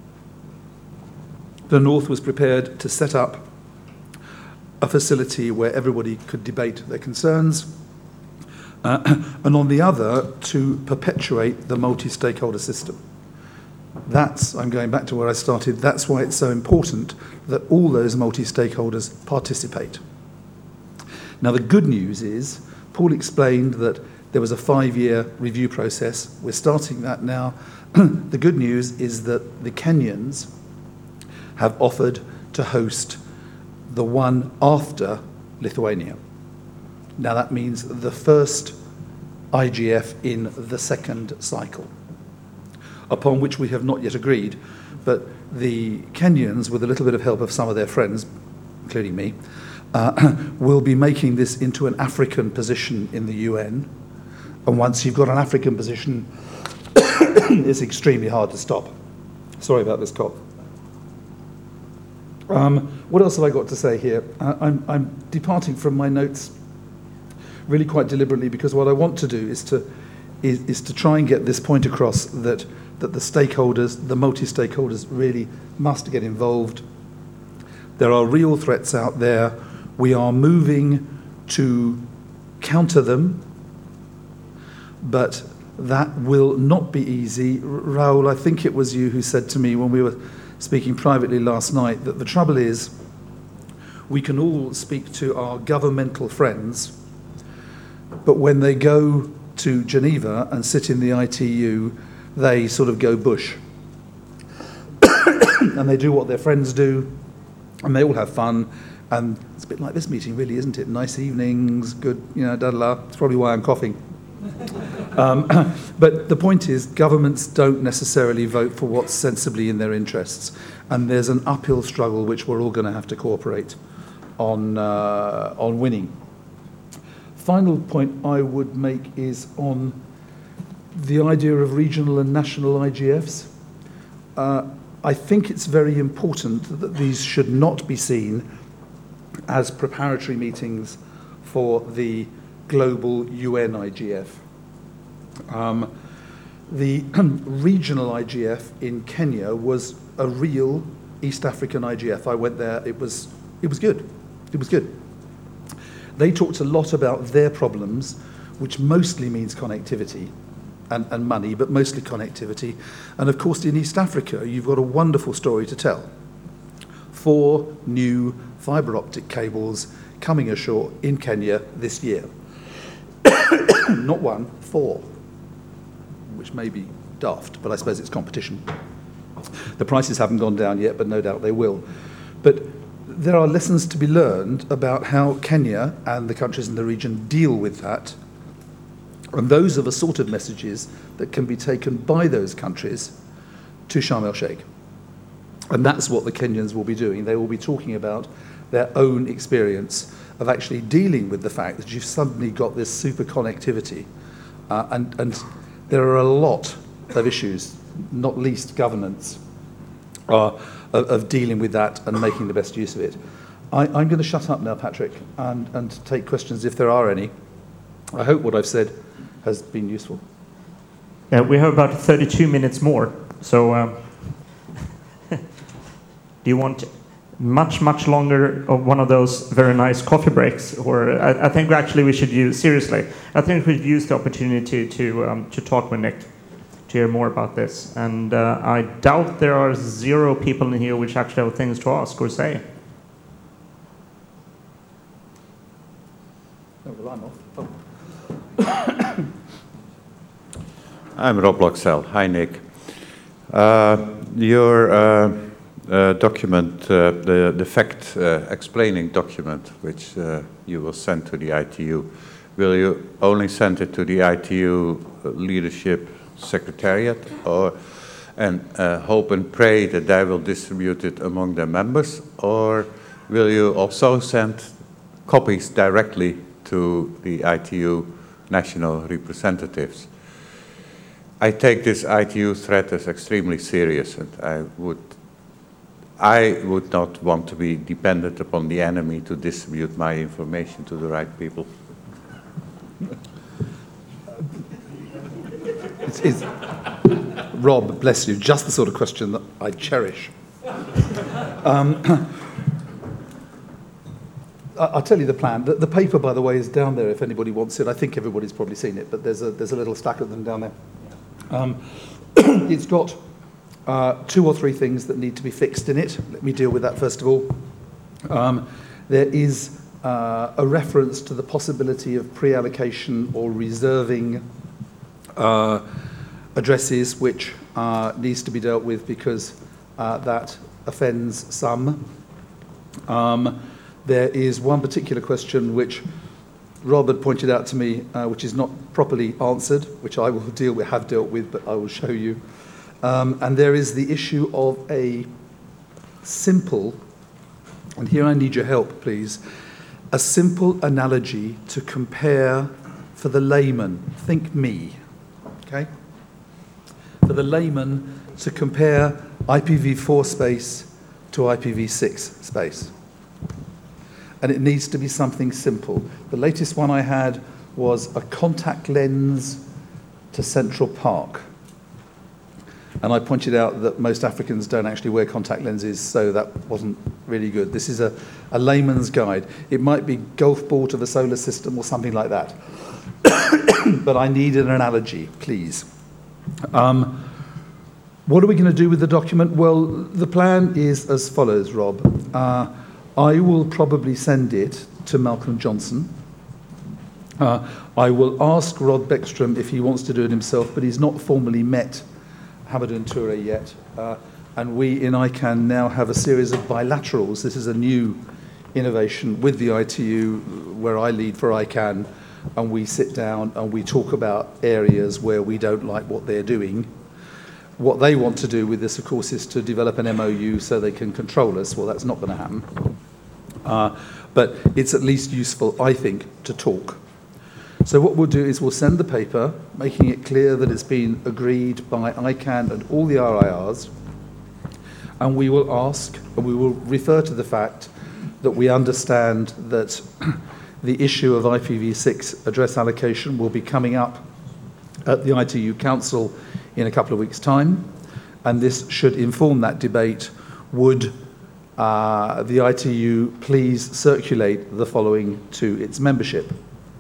the North was prepared to set up a facility where everybody could debate their concerns, uh, and on the other, to perpetuate the multi-stakeholder system. That's, I'm going back to where I started, that's why it's so important that all those multi-stakeholders participate. Now, the good news is, Paul explained that there was a five-year review process. We're starting that now. The good news is that the Kenyans have offered to host the one after Lithuania. Now, that means the first I G F in the second cycle, upon which we have not yet agreed, but the Kenyans, with a little bit of help of some of their friends, including me, uh, will be making this into an African position in the U N. And once you've got an African position, it's extremely hard to stop. Sorry about this cough. Um, what else have I got to say here? Uh, I'm, I'm departing from my notes really quite deliberately, because what I want to do is to is, is to try and get this point across that that the stakeholders, the multi-stakeholders, really must get involved. There are real threats out there. We are moving to counter them, but that will not be easy. Raoul, I think it was you who said to me when we were speaking privately last night that the trouble is we can all speak to our governmental friends, but when they go to Geneva and sit in the I T U, they sort of go bush. And they do what their friends do, and they all have fun. And it's a bit like this meeting, really, isn't it? Nice evenings, good, you know, da da da. That's probably why I'm coughing. Um, but the point is, governments don't necessarily vote for what's sensibly in their interests. And there's an uphill struggle which we're all going to have to cooperate on, uh, on winning. Final point I would make is on the idea of regional and national I G Fs. Uh, I think it's very important that these should not be seen as preparatory meetings for the global U N I G F. Um, the regional I G F in Kenya was a real East African I G F. I went there, it was, it was good, it was good. They talked a lot about their problems, which mostly means connectivity and, and money, but mostly connectivity. And of course, in East Africa, you've got a wonderful story to tell. Four new fibre optic cables coming ashore in Kenya this year. Not one, four, which may be daft, but I suppose it's competition. The prices haven't gone down yet, but no doubt they will. But there are lessons to be learned about how Kenya and the countries in the region deal with that. And those are the sort of messages that can be taken by those countries to Sharm el-Sheikh. And that's what the Kenyans will be doing. They will be talking about their own experience of actually dealing with the fact that you've suddenly got this super connectivity. Uh, and, and there are a lot of issues, not least governance, uh, of, of dealing with that and making the best use of it. I, I'm going to shut up now, Patrick, and, and take questions if there are any. I hope what I've said has been useful. Yeah, we have about thirty-two minutes more. So um, do you want much, much longer of one of those very nice coffee breaks? Or I, I think actually we should use, seriously, I think we should use the opportunity to, to, um, to talk with Nick, to hear more about this. And uh, I doubt there are zero people in here which actually have things to ask or say. Oh, well, I'm off. Oh. I'm Rob Loxell. Hi, Nick. Uh, your uh, uh, document, uh, the, the fact uh, explaining document, which uh, you will send to the I T U, will you only send it to the I T U leadership secretariat, or and uh, hope and pray that they will distribute it among their members, or will you also send copies directly to the I T U national representatives? I take this I T U threat as extremely serious, and I would, I would not want to be dependent upon the enemy to distribute my information to the right people. It's, it's, Rob, bless you, just the sort of question that I cherish. Um, I'll tell you the plan. The, the paper, by the way, is down there if anybody wants it. I think everybody's probably seen it, but there's a, there's a little stack of them down there. Um, it's got uh, two or three things that need to be fixed in it. Let me deal with that first of all. Um, there is uh, a reference to the possibility of pre-allocation or reserving uh, addresses, which uh, needs to be dealt with because uh, that offends some. Um, there is one particular question which Rob had pointed out to me, uh, which is not properly answered, which I will deal with, have dealt with, but I will show you. Um, and there is the issue of a simple, and here I need your help, please, a simple analogy to compare for the layman. Think me, okay? For the layman to compare I P v four space to I P v six space. And it needs to be something simple. The latest one I had was a contact lens to Central Park. And I pointed out that most Africans don't actually wear contact lenses, so that wasn't really good. This is a, a layman's guide. It might be golf ball to the solar system or something like that. But I need an analogy, please. Um, what are we going to do with the document? Well, the plan is as follows, Rob. Uh, I will probably send it to Malcolm Johnson. Uh, I will ask Rod Beckstrom if he wants to do it himself, but he's not formally met Hamidou Touré yet. Uh, and we in I CANN now have a series of bilaterals. This is a new innovation with the I T U, where I lead for I CANN, and we sit down and we talk about areas where we don't like what they're doing. What they want to do with this, of course, is to develop an M O U so they can control us. Well, that's not going to happen. Uh, but it's at least useful, I think, to talk. So what we'll do is we'll send the paper, making it clear that it's been agreed by I CANN and all the R I Rs, and we will ask, and we will refer to the fact that we understand that the issue of I P v six address allocation will be coming up at the I T U Council in a couple of weeks' time, and this should inform that debate. Would uh, the I T U please circulate the following to its membership?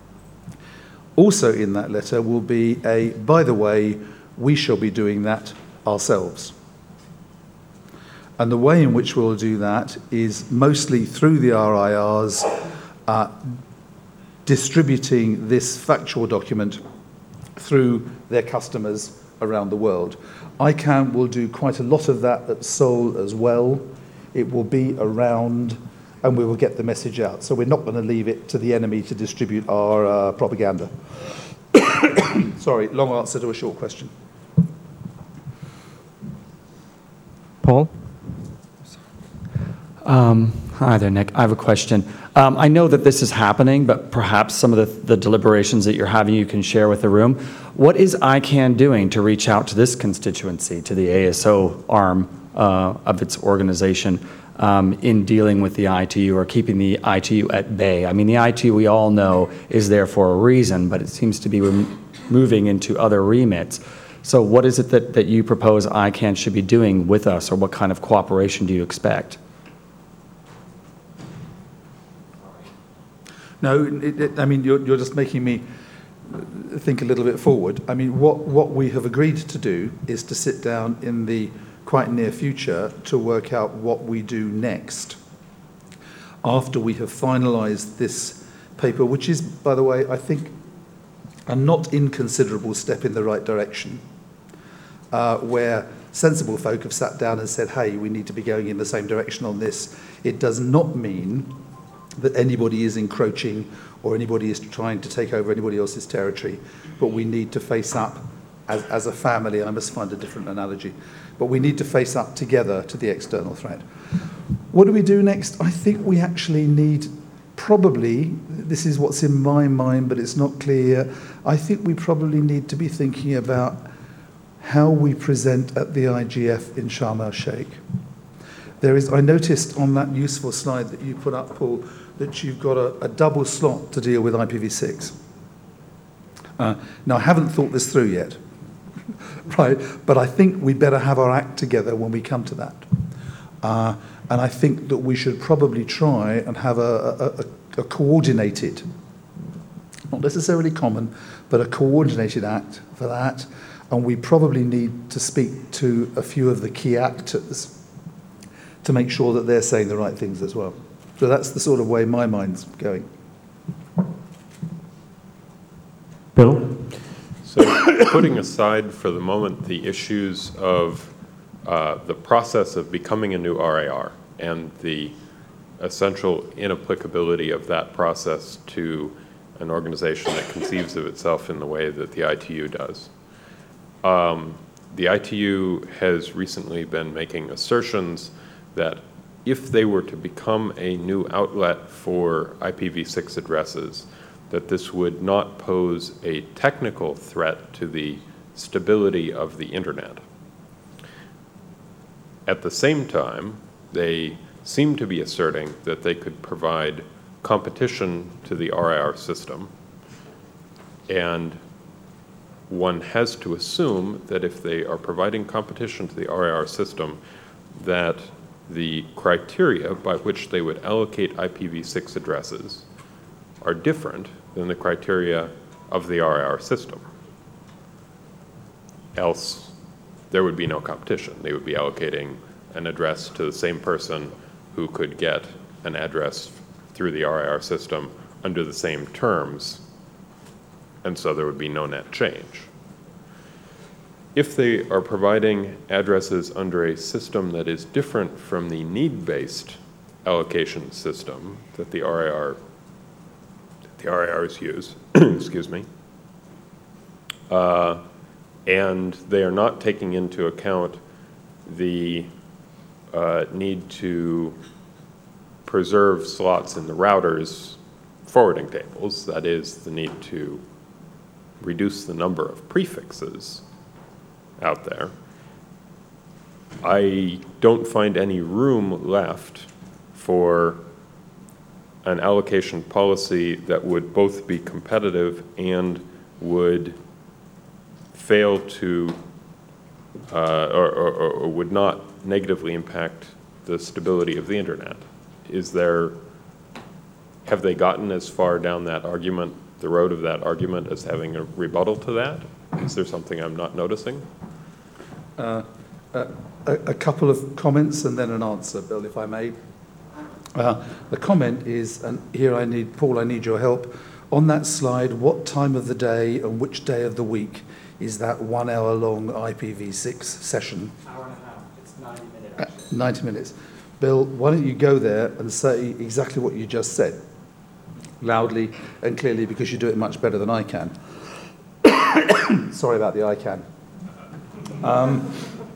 Also in that letter will be a, by the way, we shall be doing that ourselves. And the way in which we'll do that is mostly through the R I Rs, uh, distributing this factual document through their customers around the world. I CANN will do quite a lot of that at Seoul as well. It will be around, and we will get the message out. So we're not going to leave it to the enemy to distribute our uh, propaganda. Sorry, long answer to a short question. Paul? Um, hi there, Nick. I have a question. Um, I know that this is happening, but perhaps some of the, the deliberations that you're having you can share with the room. What is I CANN doing to reach out to this constituency, to the A S O arm uh, of its organization, um, in dealing with the I T U or keeping the I T U at bay? I mean, the I T U, we all know, is there for a reason, but it seems to be moving into other remits. So what is it that, that you propose I CANN should be doing with us, or what kind of cooperation do you expect? No, it, it, I mean, you're, you're just making me think a little bit forward. I mean, what, what we have agreed to do is to sit down in the quite near future to work out what we do next after we have finalised this paper, which is, by the way, I think, a not inconsiderable step in the right direction, uh, where sensible folk have sat down and said, hey, we need to be going in the same direction on this. It does not mean that anybody is encroaching or anybody is trying to take over anybody else's territory, but we need to face up as, as a family. I must find a different analogy, but we need to face up together to the external threat. What do we do next? I think we actually need, probably, this is what's in my mind, but it's not clear, I think we probably need to be thinking about how we present at the I G F in Sharm el-Sheikh. There is, I noticed on that useful slide that you put up, Paul, that you've got a, a double slot to deal with I P v six. Uh, now, I haven't thought this through yet, right? But I think we better have our act together when we come to that. Uh, and I think that we should probably try and have a, a, a coordinated, not necessarily common, but a coordinated act for that. And we probably need to speak to a few of the key actors to make sure that they're saying the right things as well. So that's the sort of way my mind's going. Bill? So putting aside for the moment the issues of uh, the process of becoming a new R A R and the essential inapplicability of that process to an organization that conceives of itself in the way that the I T U does. Um, the I T U has recently been making assertions that if they were to become a new outlet for I P v six addresses, that this would not pose a technical threat to the stability of the internet. At the same time, they seem to be asserting that they could provide competition to the R A R system, and one has to assume that if they are providing competition to the R A R system, that the criteria by which they would allocate I P v six addresses are different than the criteria of the R A R system. Else, there would be no competition. They would be allocating an address to the same person who could get an address through the R A R system under the same terms, and so there would be no net change. If they are providing addresses under a system that is different from the need-based allocation system that the R A R the R A Rs use, excuse me, uh, and they are not taking into account the uh, need to preserve slots in the router's forwarding tables, that is, the need to reduce the number of prefixes out there, I don't find any room left for an allocation policy that would both be competitive and would fail to, uh, or, or, or would not negatively impact the stability of the internet. Is there, have they gotten as far down that argument, the road of that argument, as having a rebuttal to that? Is there something I'm not noticing? Uh, uh, a, a couple of comments and then an answer, Bill, if I may. Uh, the comment is, and here I need, Paul, I need your help. On that slide, what time of the day and which day of the week is that one hour long I P v six session? Hour and a half. It's ninety minutes. Uh, ninety minutes. Bill, why don't you go there and say exactly what you just said, loudly and clearly, because you do it much better than I can. Sorry about the I can. Um,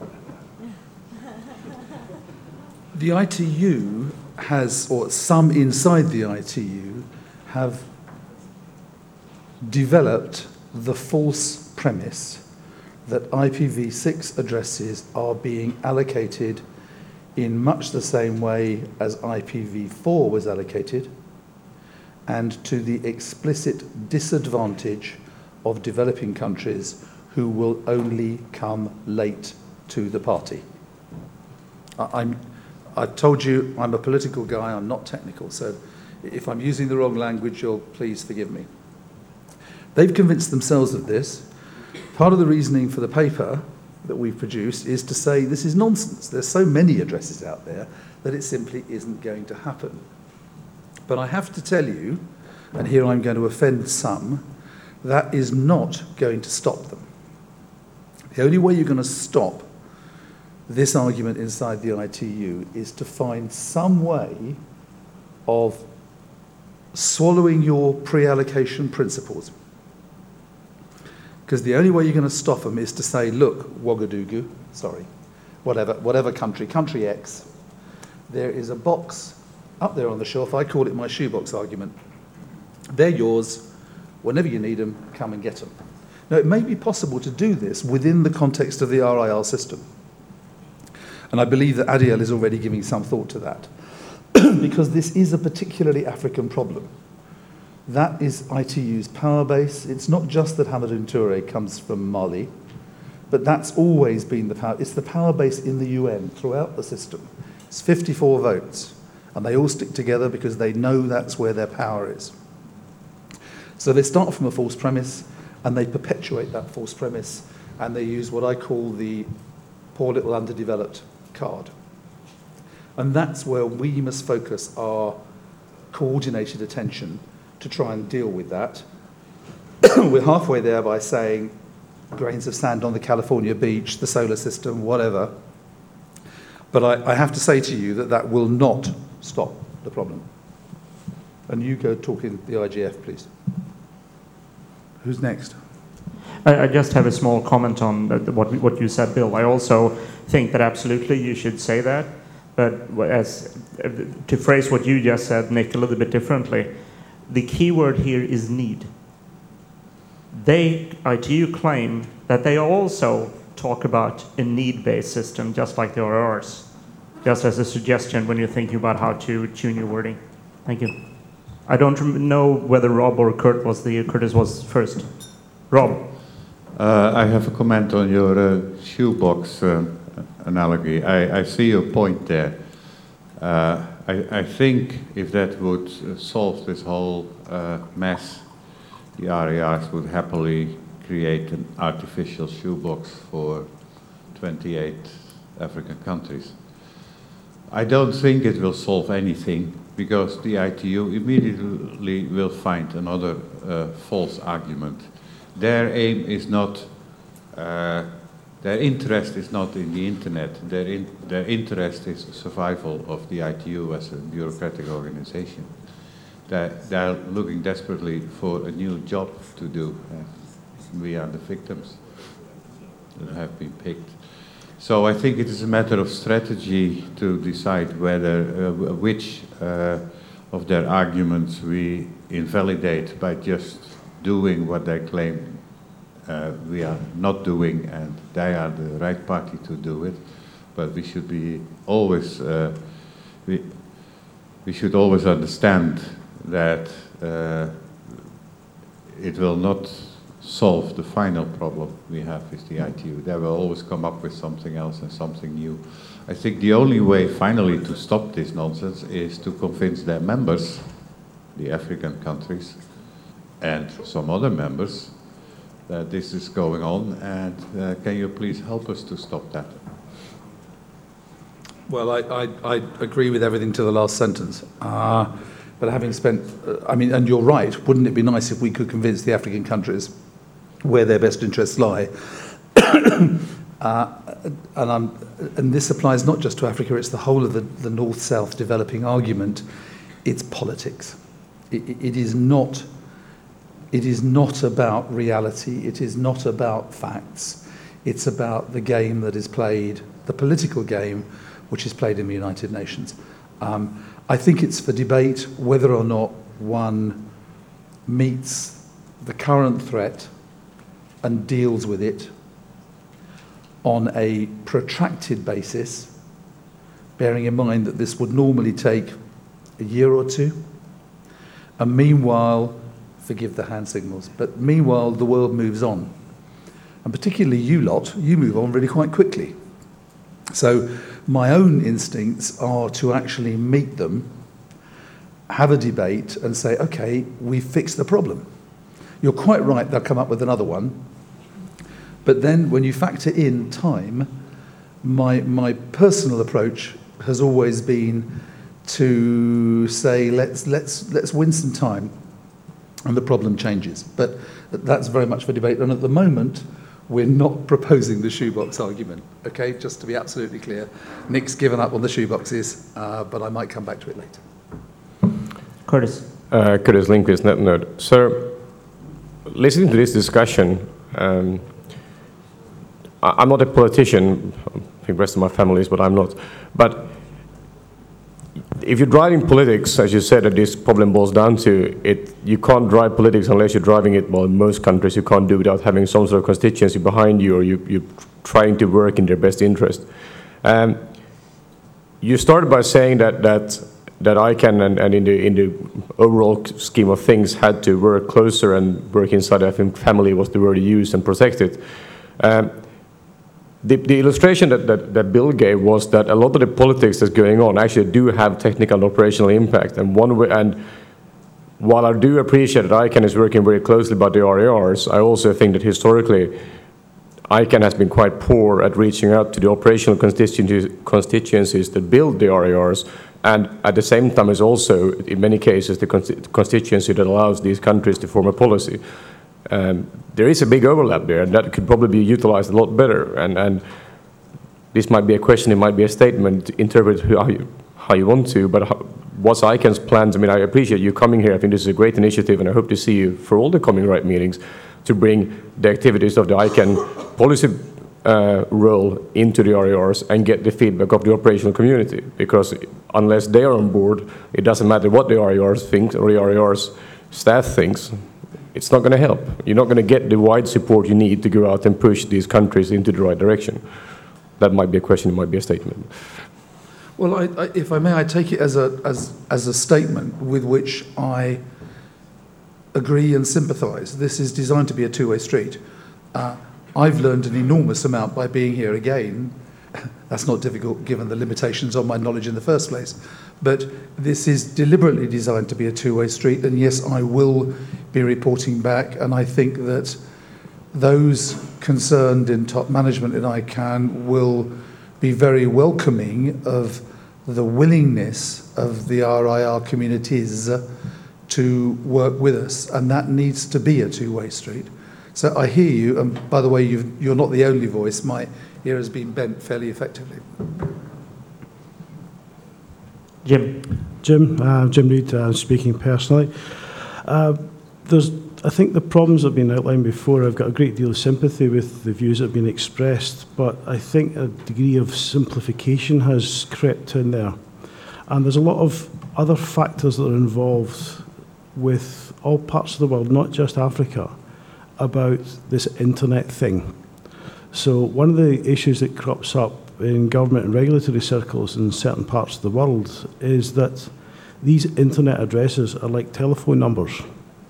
the I T U has, or some inside the I T U, have developed the false premise that I P v six addresses are being allocated in much the same way as I P v four was allocated, and to the explicit disadvantage of developing countries who will only come late to the party. I, I'm, I've told you I'm a political guy, I'm not technical, so if I'm using the wrong language, you'll please forgive me. They've convinced themselves of this. Part of the reasoning for the paper that we've produced is to say this is nonsense. There's so many addresses out there that it simply isn't going to happen. But I have to tell you, and here I'm going to offend some, that is not going to stop them. The only way you're going to stop this argument inside the I T U is to find some way of swallowing your pre-allocation principles. Because the only way you're going to stop them is to say, look, Ouagadougou, sorry, whatever, whatever country, country X, there is a box up there on the shelf. I call it my shoebox argument. They're yours. Whenever you need them, come and get them. Now, it may be possible to do this within the context of the R I R system. And I believe that Adiel is already giving some thought to that. Because this is a particularly African problem. That is I T U's power base. It's not just that Hamadoun Touré comes from Mali, but that's always been the power. It's the power base in the U N throughout the system. It's fifty-four votes, and they all stick together because they know that's where their power is. So they start from a false premise, and they perpetuate that false premise, and they use what I call the poor little underdeveloped card. And that's where we must focus our coordinated attention to try and deal with that. We're halfway there by saying grains of sand on the California beach, the solar system, whatever. But I, I have to say to you that that will not stop the problem. And you go talk in the I G F, please. Who's next? I, I just have a small comment on the, the, what, what you said, Bill. I also think that absolutely you should say that. But as to phrase what you just said, Nick, a little bit differently, the key word here is need. They, I T U, claim that they also talk about a need-based system, just like the R R Rs, just as a suggestion when you're thinking about how to tune your wording. Thank you. I don't know whether Rob or Kurt was the, Curtis was first. Rob. Uh, I have a comment on your uh, shoebox uh, analogy. I, I see your point there. Uh, I, I think if that would uh, solve this whole uh, mess, the R A Rs would happily create an artificial shoebox for twenty-eight African countries. I don't think it will solve anything because the I T U immediately will find another uh, false argument. Their aim is not, uh, their interest is not in the internet. Their, in, their interest is survival of the I T U as a bureaucratic organization. They're, they're looking desperately for a new job to do. Uh, we are the victims that have been picked. So I think it is a matter of strategy to decide whether, uh, which uh, of their arguments we invalidate by just doing what they claim uh, we are not doing, and they are the right party to do it. But we should be always, uh, we, we should always understand that uh, it will not solve the final problem we have with the I T U. They will always come up with something else and something new. I think the only way finally to stop this nonsense is to convince their members, the African countries, and some other members, that this is going on, and uh, can you please help us to stop that? Well, I, I, I agree with everything to the last sentence. Uh, but having spent, uh, I mean, and you're right, wouldn't it be nice if we could convince the African countries where their best interests lie? uh, and, I'm, and this applies not just to Africa, it's the whole of the, the North-South developing argument. It's politics. It, it is not... It is not about reality, it is not about facts, it's about the game that is played, the political game, which is played in the United Nations. Um, I think it's for debate whether or not one meets the current threat and deals with it on a protracted basis, bearing in mind that this would normally take a year or two, and meanwhile, forgive the hand signals, but meanwhile the world moves on. And particularly you lot, you move on really quite quickly. So my own instincts are to actually meet them, have a debate and say, okay, we've fixed the problem. You're quite right, they'll come up with another one. But then when you factor in time, my, my personal approach has always been to say, let's, let's, let's win some time. And the problem changes. But that's very much for debate. And at the moment, we're not proposing the shoebox argument, okay? Just to be absolutely clear. Nick's given up on the shoeboxes, uh, but I might come back to it later. Curtis. Uh, Curtis Lindquist, NetNerd. Sir, listening to this discussion, um, I, I'm not a politician. I think the rest of my family is, but I'm not. But if you're driving politics, as you said, that this problem boils down to, it, you can't drive politics unless you're driving it. Well, in most countries, you can't do without having some sort of constituency behind you, or you, you're trying to work in their best interest. Um, you started by saying that that that ICANN and, and in the in the overall scheme of things had to work closer and work inside. I think family was the word you used, and protect it. Um, The, the illustration that, that, that Bill gave was that a lot of the politics that's going on actually do have technical and operational impact. And one way, and while I do appreciate that ICANN is working very closely about the R A Rs, I also think that historically ICANN has been quite poor at reaching out to the operational constituencies, constituencies that build the R A Rs, and at the same time is also, in many cases, the constituency that allows these countries to form a policy. Um, there is a big overlap there, and that could probably be utilized a lot better. And, and this might be a question, it might be a statement, interpret how you, how you want to, but how, what's ICANN's plans? I mean, I appreciate you coming here. I think this is a great initiative, and I hope to see you for all the coming RIPE meetings to bring the activities of the ICANN policy uh, role into the R A Rs and get the feedback of the operational community. Because unless they are on board, it doesn't matter what the R A Rs think or the R A Rs staff thinks. It's not going to help. You're not going to get the wide support you need to go out and push these countries into the right direction. That might be a question, it might be a statement. Well, I, I, if I may, I take it as a, as, as a statement with which I agree and sympathise. This is designed to be a two-way street. Uh, I've learned an enormous amount by being here again. That's not difficult given the limitations on my knowledge in the first place. But this is deliberately designed to be a two-way street, and yes, I will be reporting back, and I think that those concerned in top management in ICANN will be very welcoming of the willingness of the R I R communities to work with us, and that needs to be a two-way street. So I hear you, and by the way, you've, you're not the only voice. My ear has been bent fairly effectively. Jim. Jim, uh, Jim Reid, uh, speaking personally. Uh, there's, I think the problems that have been outlined before, I've got a great deal of sympathy with the views that have been expressed, but I think a degree of simplification has crept in there. And there's a lot of other factors that are involved with all parts of the world, not just Africa, about this internet thing. So one of the issues that crops up in government and regulatory circles in certain parts of the world is that these internet addresses are like telephone numbers.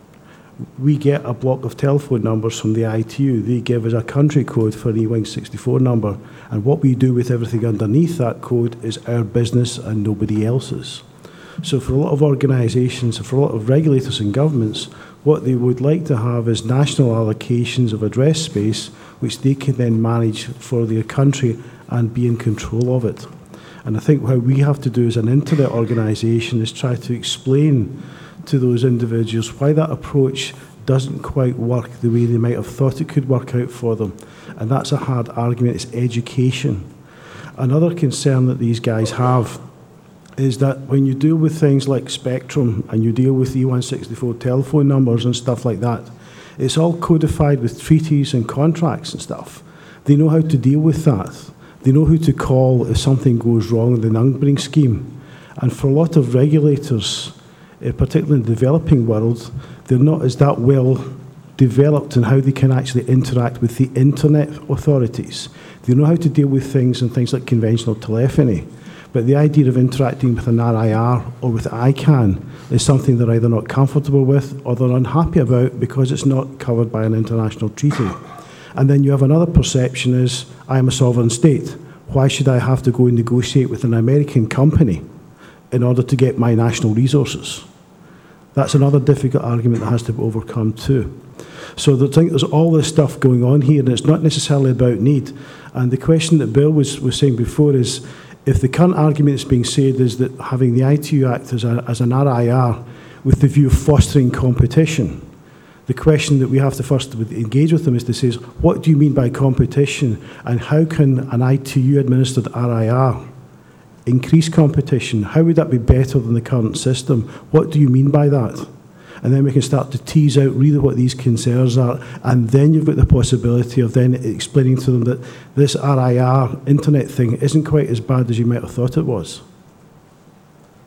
We get a block of telephone numbers from the I T U. They give us a country code for an E WING sixty-four number, and what we do with everything underneath that code is our business and nobody else's. So for a lot of organisations, for a lot of regulators and governments, what they would like to have is national allocations of address space, which they can then manage for their country and be in control of it. And I think what we have to do as an internet organisation is try to explain to those individuals why that approach doesn't quite work the way they might have thought it could work out for them. And that's a hard argument, it's education. Another concern that these guys have is that when you deal with things like Spectrum and you deal with E one sixty-four telephone numbers and stuff like that, it's all codified with treaties and contracts and stuff. They know how to deal with that. They know who to call if something goes wrong in the numbering scheme. And for a lot of regulators, particularly in the developing world, they're not as that well developed in how they can actually interact with the internet authorities. They know how to deal with things and things like conventional telephony. But the idea of interacting with an R I R or with ICANN is something they're either not comfortable with or they're unhappy about because it's not covered by an international treaty. And then you have another perception is, I'm a sovereign state. Why should I have to go and negotiate with an American company in order to get my national resources? That's another difficult argument that has to be overcome too. So I think there's all this stuff going on here, and it's not necessarily about need. And the question that Bill was, was saying before is, if the current argument that's being said is that having the I T U Act as, a, as an R I R with the view of fostering competition, the question that we have to first engage with them is to say, what do you mean by competition, and how can an I T U-administered R I R increase competition? How would that be better than the current system? What do you mean by that? And then we can start to tease out really what these concerns are, and then you've got the possibility of then explaining to them that this R I R internet thing isn't quite as bad as you might have thought it was.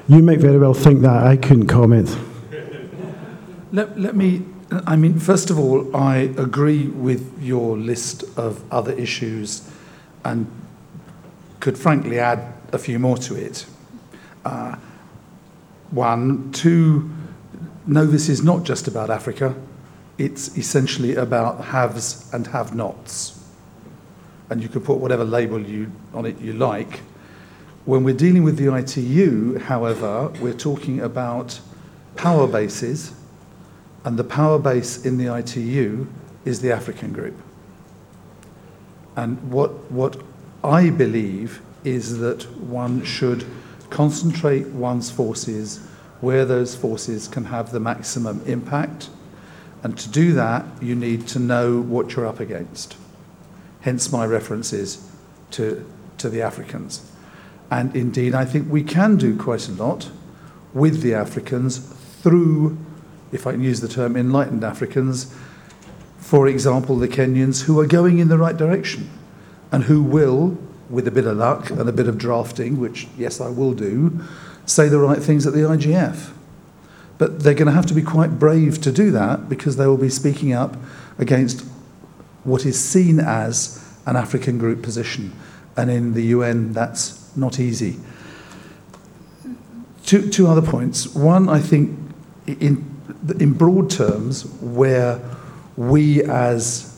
You might very well think that. I couldn't comment. Let, let me, I mean, first of all, I agree with your list of other issues and could frankly add a few more to it. Uh, one, two, no, this is not just about Africa. It's essentially about haves and have-nots. And you could put whatever label you, on it you like. When we're dealing with the I T U, however, we're talking about power bases, and the power base in the I T U is the African group. And what, what I believe is that one should concentrate one's forces where those forces can have the maximum impact. And to do that, you need to know what you're up against. Hence my references to, to the Africans. And indeed, I think we can do quite a lot with the Africans through, if I can use the term, enlightened Africans, for example, the Kenyans, who are going in the right direction and who will, with a bit of luck and a bit of drafting, which, yes, I will do, say the right things at the I G F. But they're going to have to be quite brave to do that because they will be speaking up against what is seen as an African group position. And in the U N, that's not easy. Two, two other points. One, I think, in, in broad terms, where we as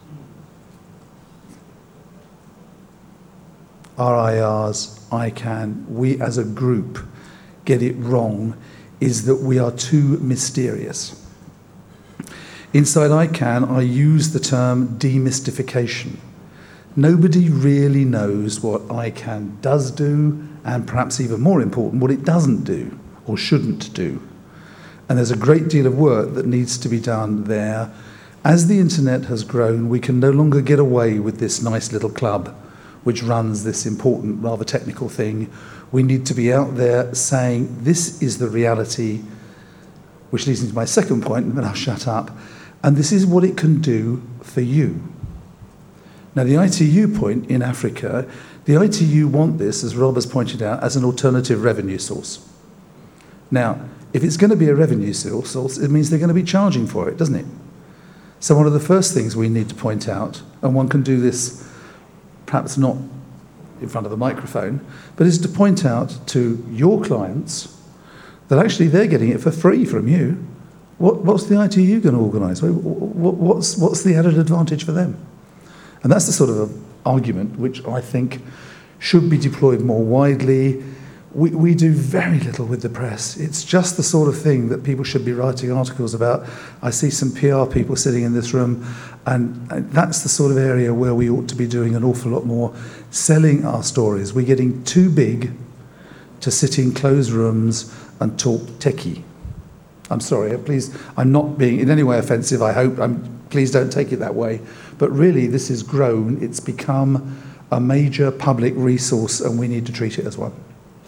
R I Rs, I CAN, we as a group get it wrong is that we are too mysterious. Inside I CAN, I use the term demystification. Nobody really knows what I CAN does do, and perhaps even more important, what it doesn't do or shouldn't do. And there's a great deal of work that needs to be done there. As the internet has grown, we can no longer get away with this nice little club which runs this important, rather technical thing. We need to be out there saying, this is the reality, which leads me to my second point, and then I'll shut up. And this is what it can do for you. Now, the I T U point in Africa, the I T U want this, as Rob has pointed out, as an alternative revenue source. Now, if it's going to be a revenue source, it means they're going to be charging for it, doesn't it? So one of the first things we need to point out, and one can do this perhaps not in front of the microphone, but is to point out to your clients that actually they're getting it for free from you. What, what's the I T U going to organise? What, what's, what's the added advantage for them? And that's the sort of argument which I think should be deployed more widely. We, we do very little with the press. It's just the sort of thing that people should be writing articles about. I see some P R people sitting in this room, and, and that's the sort of area where we ought to be doing an awful lot more, selling our stories. We're getting too big to sit in closed rooms and talk techie. I'm sorry, please, I'm not being in any way offensive, I hope. I'm, please don't take it that way. But really, this has grown. It's become a major public resource, and we need to treat it as one.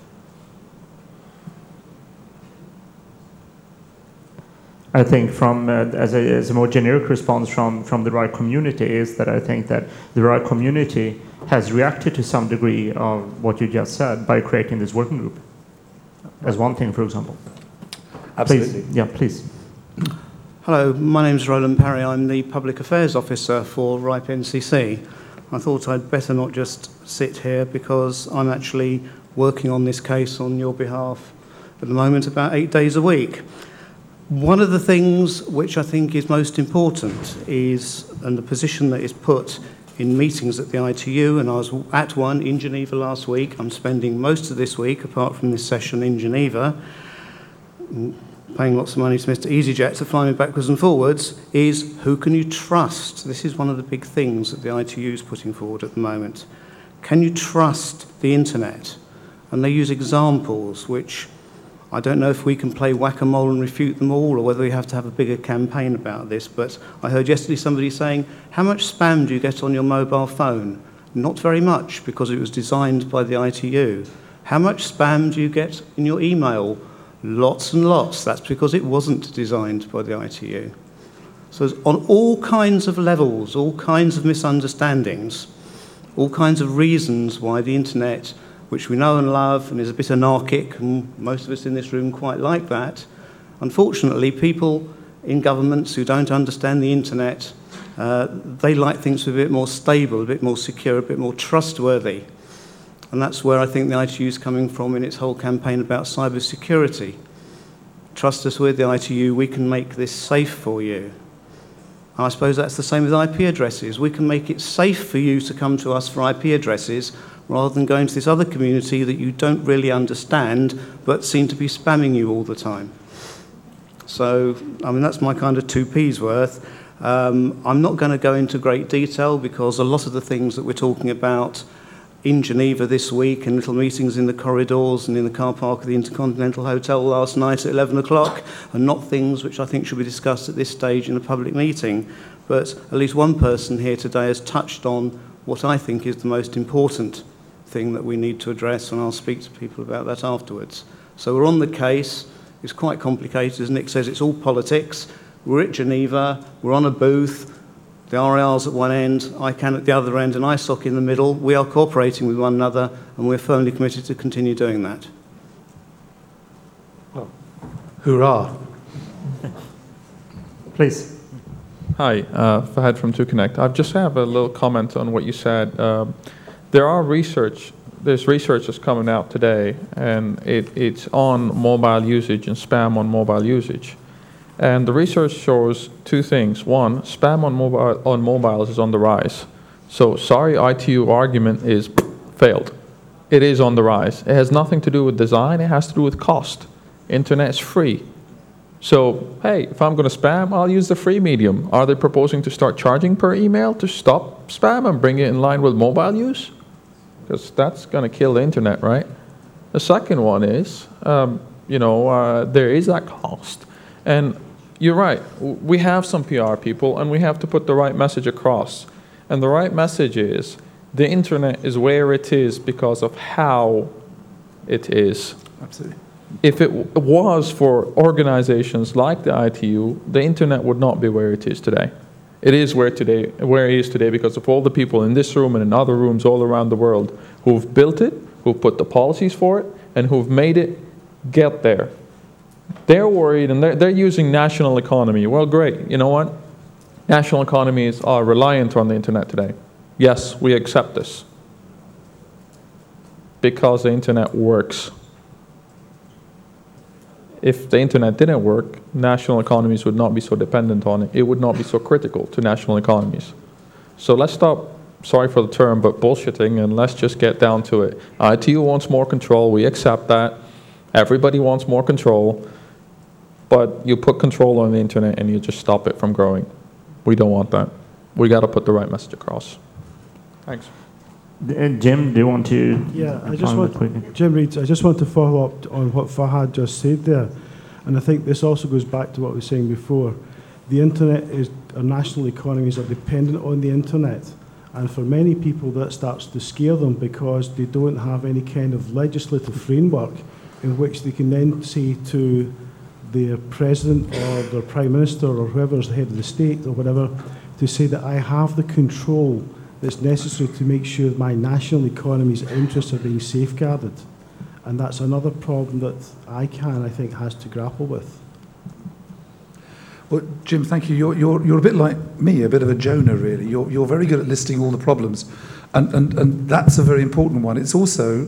I think from, uh, as, a, as a more generic response from, from the right community is that I think that the right community has reacted to some degree of what you just said by creating this working group. As one thing, for example. Absolutely. Please. Yeah, please. Hello, my name is Roland Parry. I'm the Public Affairs Officer for RIPE N C C. I thought I'd better not just sit here because I'm actually working on this case on your behalf at the moment about eight days a week. One of the things which I think is most important is, and the position that is put in meetings at the I T U, and I was at one in Geneva last week. I'm spending most of this week, apart from this session, in Geneva, paying lots of money to Mister EasyJet to fly me backwards and forwards, is who can you trust? This is one of the big things that the I T U is putting forward at the moment. Can you trust the internet? And they use examples which I don't know if we can play whack-a-mole and refute them all, or whether we have to have a bigger campaign about this, but I heard yesterday somebody saying, how much spam do you get on your mobile phone? Not very much, because it was designed by the I T U. How much spam do you get in your email? Lots and lots. That's because it wasn't designed by the I T U. So on all kinds of levels, all kinds of misunderstandings, all kinds of reasons why the internet which we know and love and is a bit anarchic, and most of us in this room quite like that. Unfortunately, people in governments who don't understand the internet, uh, they like things to be a bit more stable, a bit more secure, a bit more trustworthy. And that's where I think the I T U is coming from in its whole campaign about cyber security. Trust us with the I T U, we can make this safe for you. And I suppose that's the same with I P addresses. We can make it safe for you to come to us for I P addresses rather than going to this other community that you don't really understand but seem to be spamming you all the time. So, I mean, that's my kind of two P's worth. Um, I'm not going to go into great detail because a lot of the things that we're talking about in Geneva this week and little meetings in the corridors and in the car park of the Intercontinental Hotel last night at eleven o'clock are not things which I think should be discussed at this stage in a public meeting. But at least one person here today has touched on what I think is the most important thing that we need to address, and I'll speak to people about that afterwards. So we're on the case. It's quite complicated. As Nick says, it's all politics. We're at Geneva. We're on a booth. The R A L's at one end, I C A N at the other end, and I S O C in the middle. We are cooperating with one another, and we're firmly committed to continue doing that. Well, hurrah. Please. Hi, uh, Fahad from two Connect. I just have a little comment on what you said. Um, there are research, there's research that's coming out today, and it, it's on mobile usage and spam on mobile usage. And the research shows two things. One, spam on mobile on mobiles is on the rise. So sorry, I T U argument is failed. It is on the rise. It has nothing to do with design. It has to do with cost. Internet's free. So hey, if I'm going to spam, I'll use the free medium. Are they proposing to start charging per email to stop spam and bring it in line with mobile use? Because that's going to kill the internet, right? The second one is, um, you know, uh, there is that cost. And you're right, we have some P R people and we have to put the right message across. And the right message is, the internet is where it is because of how it is. Absolutely. If it was for organizations like the I T U, the internet would not be where it is today. It is where today, where it is today because of all the people in this room and in other rooms all around the world who've built it, who've put the policies for it, and who've made it get there. They're worried and they're, they're using national economy. Well, great. You know what? National economies are reliant on the internet today. Yes, we accept this. Because the internet works. If the internet didn't work, national economies would not be so dependent on it. It would not be so critical to national economies. So let's stop, sorry for the term, but bullshitting, and let's just get down to it. I T U wants more control. We accept that. Everybody wants more control. But you put control on the internet and you just stop it from growing. We don't want that. We got to put the right message across. Thanks. Uh, Jim, do you want to? Yeah, I just want, Jim Reid, I just want to follow up on what Fahad just said there. And I think this also goes back to what we were saying before. The internet is, our national economies are dependent on the internet. And for many people that starts to scare them because they don't have any kind of legislative framework in which they can then say to their president or their prime minister or whoever's the head of the state or whatever, to say that I have the control that's necessary to make sure my national economy's interests are being safeguarded. And that's another problem that I can, I think, has to grapple with. Well, Jim, thank you. You're, you're, you're a bit like me, a bit of a Jonah, really. You're, you're very good at listing all the problems. And, and, and that's a very important one. It's also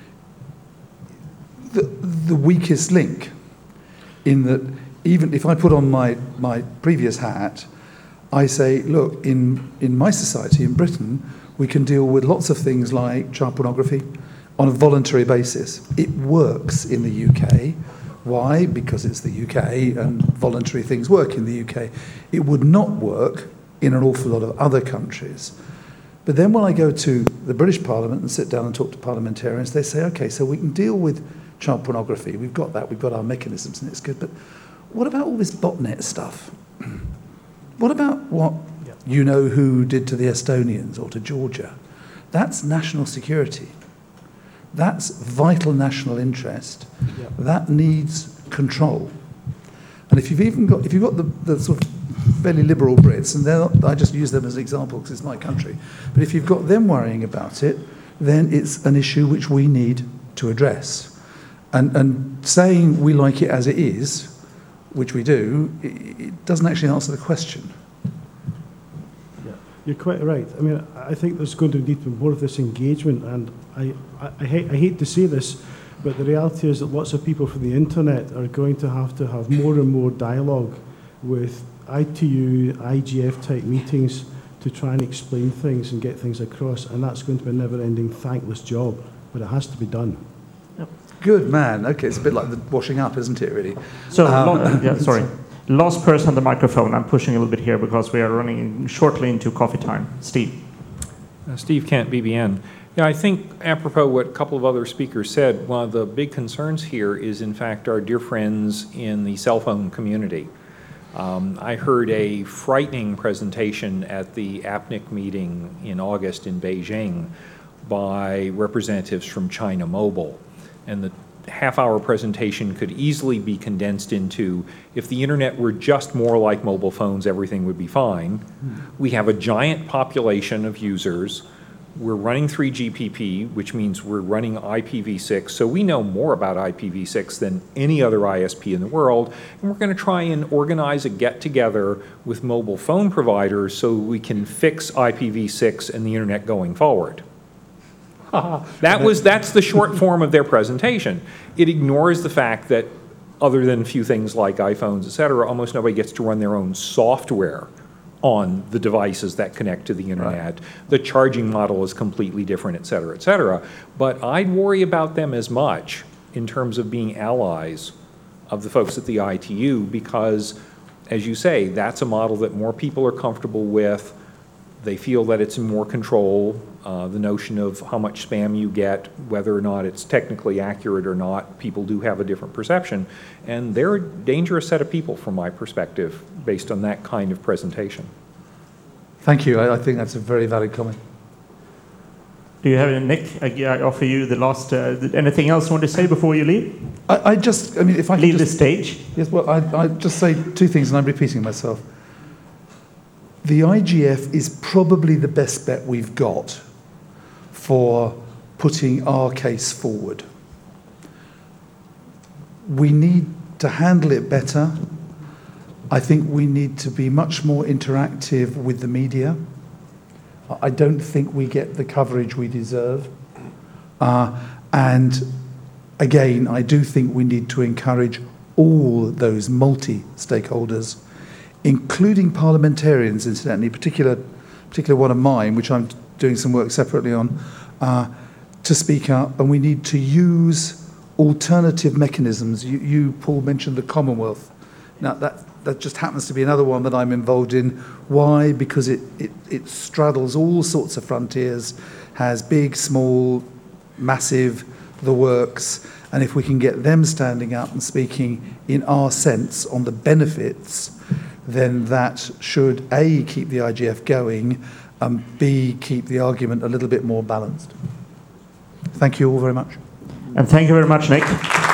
the, the weakest link, in that even if I put on my, my previous hat, I say, look, in, in my society, in Britain, we can deal with lots of things like child pornography on a voluntary basis. It works in the U K. Why? Because it's the U K and voluntary things work in the U K. It would not work in an awful lot of other countries. But then when I go to the British Parliament and sit down and talk to parliamentarians, they say, okay, so we can deal with child pornography. We've got that. We've got our mechanisms and it's good. But what about all this botnet stuff? What about what yeah. you know who did to the Estonians or to Georgia? That's national security. That's vital national interest. Yeah. That needs control. And if you've even got, if you've got the, the sort of fairly liberal Brits, and they're not, I just use them as an example because it's my country, but if you've got them worrying about it, then it's an issue which we need to address. And, and saying we like it as it is, which we do, it, it doesn't actually answer the question. Yeah, you're quite right. I mean, I think there's going to need to be more of this engagement, and I, I, I, hate, I hate to say this, but the reality is that lots of people from the internet are going to have to have more and more dialogue with I T U, I G F type meetings to try and explain things and get things across, and that's going to be a never-ending, thankless job, but it has to be done. Good man. Okay, it's a bit like the washing up, isn't it, really? So, Um, lo- yeah, sorry. Last person on the microphone. I'm pushing a little bit here because we are running shortly into coffee time. Steve. Uh, Steve Kent, B B N. Yeah, I think apropos what a couple of other speakers said, one of the big concerns here is, in fact, our dear friends in the cell phone community. Um, I heard a frightening presentation at the A P N I C meeting in August in Beijing by representatives from China Mobile. And the half-hour presentation could easily be condensed into, if the internet were just more like mobile phones, everything would be fine. We have a giant population of users. We're running three G P P, which means we're running I P v six, so we know more about I P v six than any other I S P in the world, and we're going to try and organize a get-together with mobile phone providers so we can fix I P v six and the internet going forward. That was, that's the short form of their presentation. It ignores the fact that other than a few things like iPhones, et cetera, almost nobody gets to run their own software on the devices that connect to the internet. Right. The charging model is completely different, et cetera, et cetera. But I'd worry about them as much in terms of being allies of the folks at the I T U because, as you say, that's a model that more people are comfortable with. They feel that it's in more control. Uh, the notion of how much spam you get, whether or not it's technically accurate or not, people do have a different perception. And they're a dangerous set of people from my perspective, based on that kind of presentation. Thank you. I, I think that's a very valid comment. Do you have a, Nick? I, I offer you the last. Uh, anything else you want to say before you leave? I, I just, I mean, if I leave just, the stage. Yes. Well, I, I just say two things, and I'm repeating myself. The I G F is probably the best bet we've got for putting our case forward. We need to handle it better. I think we need to be much more interactive with the media. I don't think we get the coverage we deserve. Uh, and again, I do think we need to encourage all those multi-stakeholders, including parliamentarians, incidentally, particular, particular one of mine, which I'm doing some work separately on, uh, to speak up. And we need to use alternative mechanisms. You, you, Paul, mentioned the Commonwealth. Now, that, that just happens to be another one that I'm involved in. Why? Because it, it, it straddles all sorts of frontiers, has big, small, massive, the works. And if we can get them standing up and speaking in our sense on the benefits, then that should, A, keep the I G F going, and B, keep the argument a little bit more balanced. Thank you all very much. And thank you very much, Nick.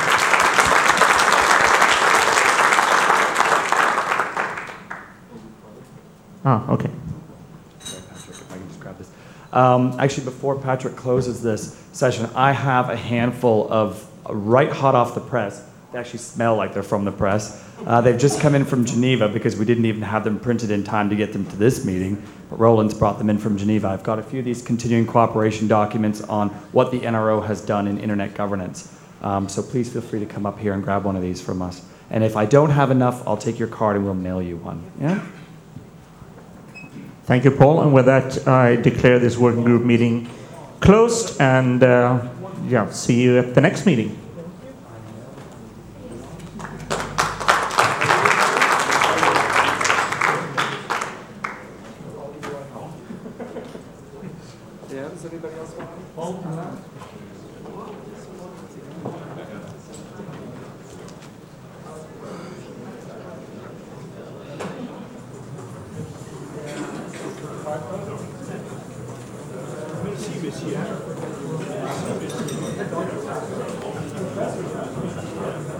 Ah, okay. Sorry, Patrick, if I can just grab this. Um, actually, before Patrick closes this session, I have a handful of uh, right hot off the press. They actually smell like they're from the press. Uh, they've just come in from Geneva because we didn't even have them printed in time to get them to this meeting. But Roland's brought them in from Geneva. I've got a few of these continuing cooperation documents on what the N R O has done in internet governance. Um, so please feel free to come up here and grab one of these from us. And if I don't have enough, I'll take your card and we'll mail you one. Yeah? Thank you, Paul. And with that, I declare this working group meeting closed. And uh, yeah, see you at the next meeting. Yeah, does anybody else want to? Merci, monsieur.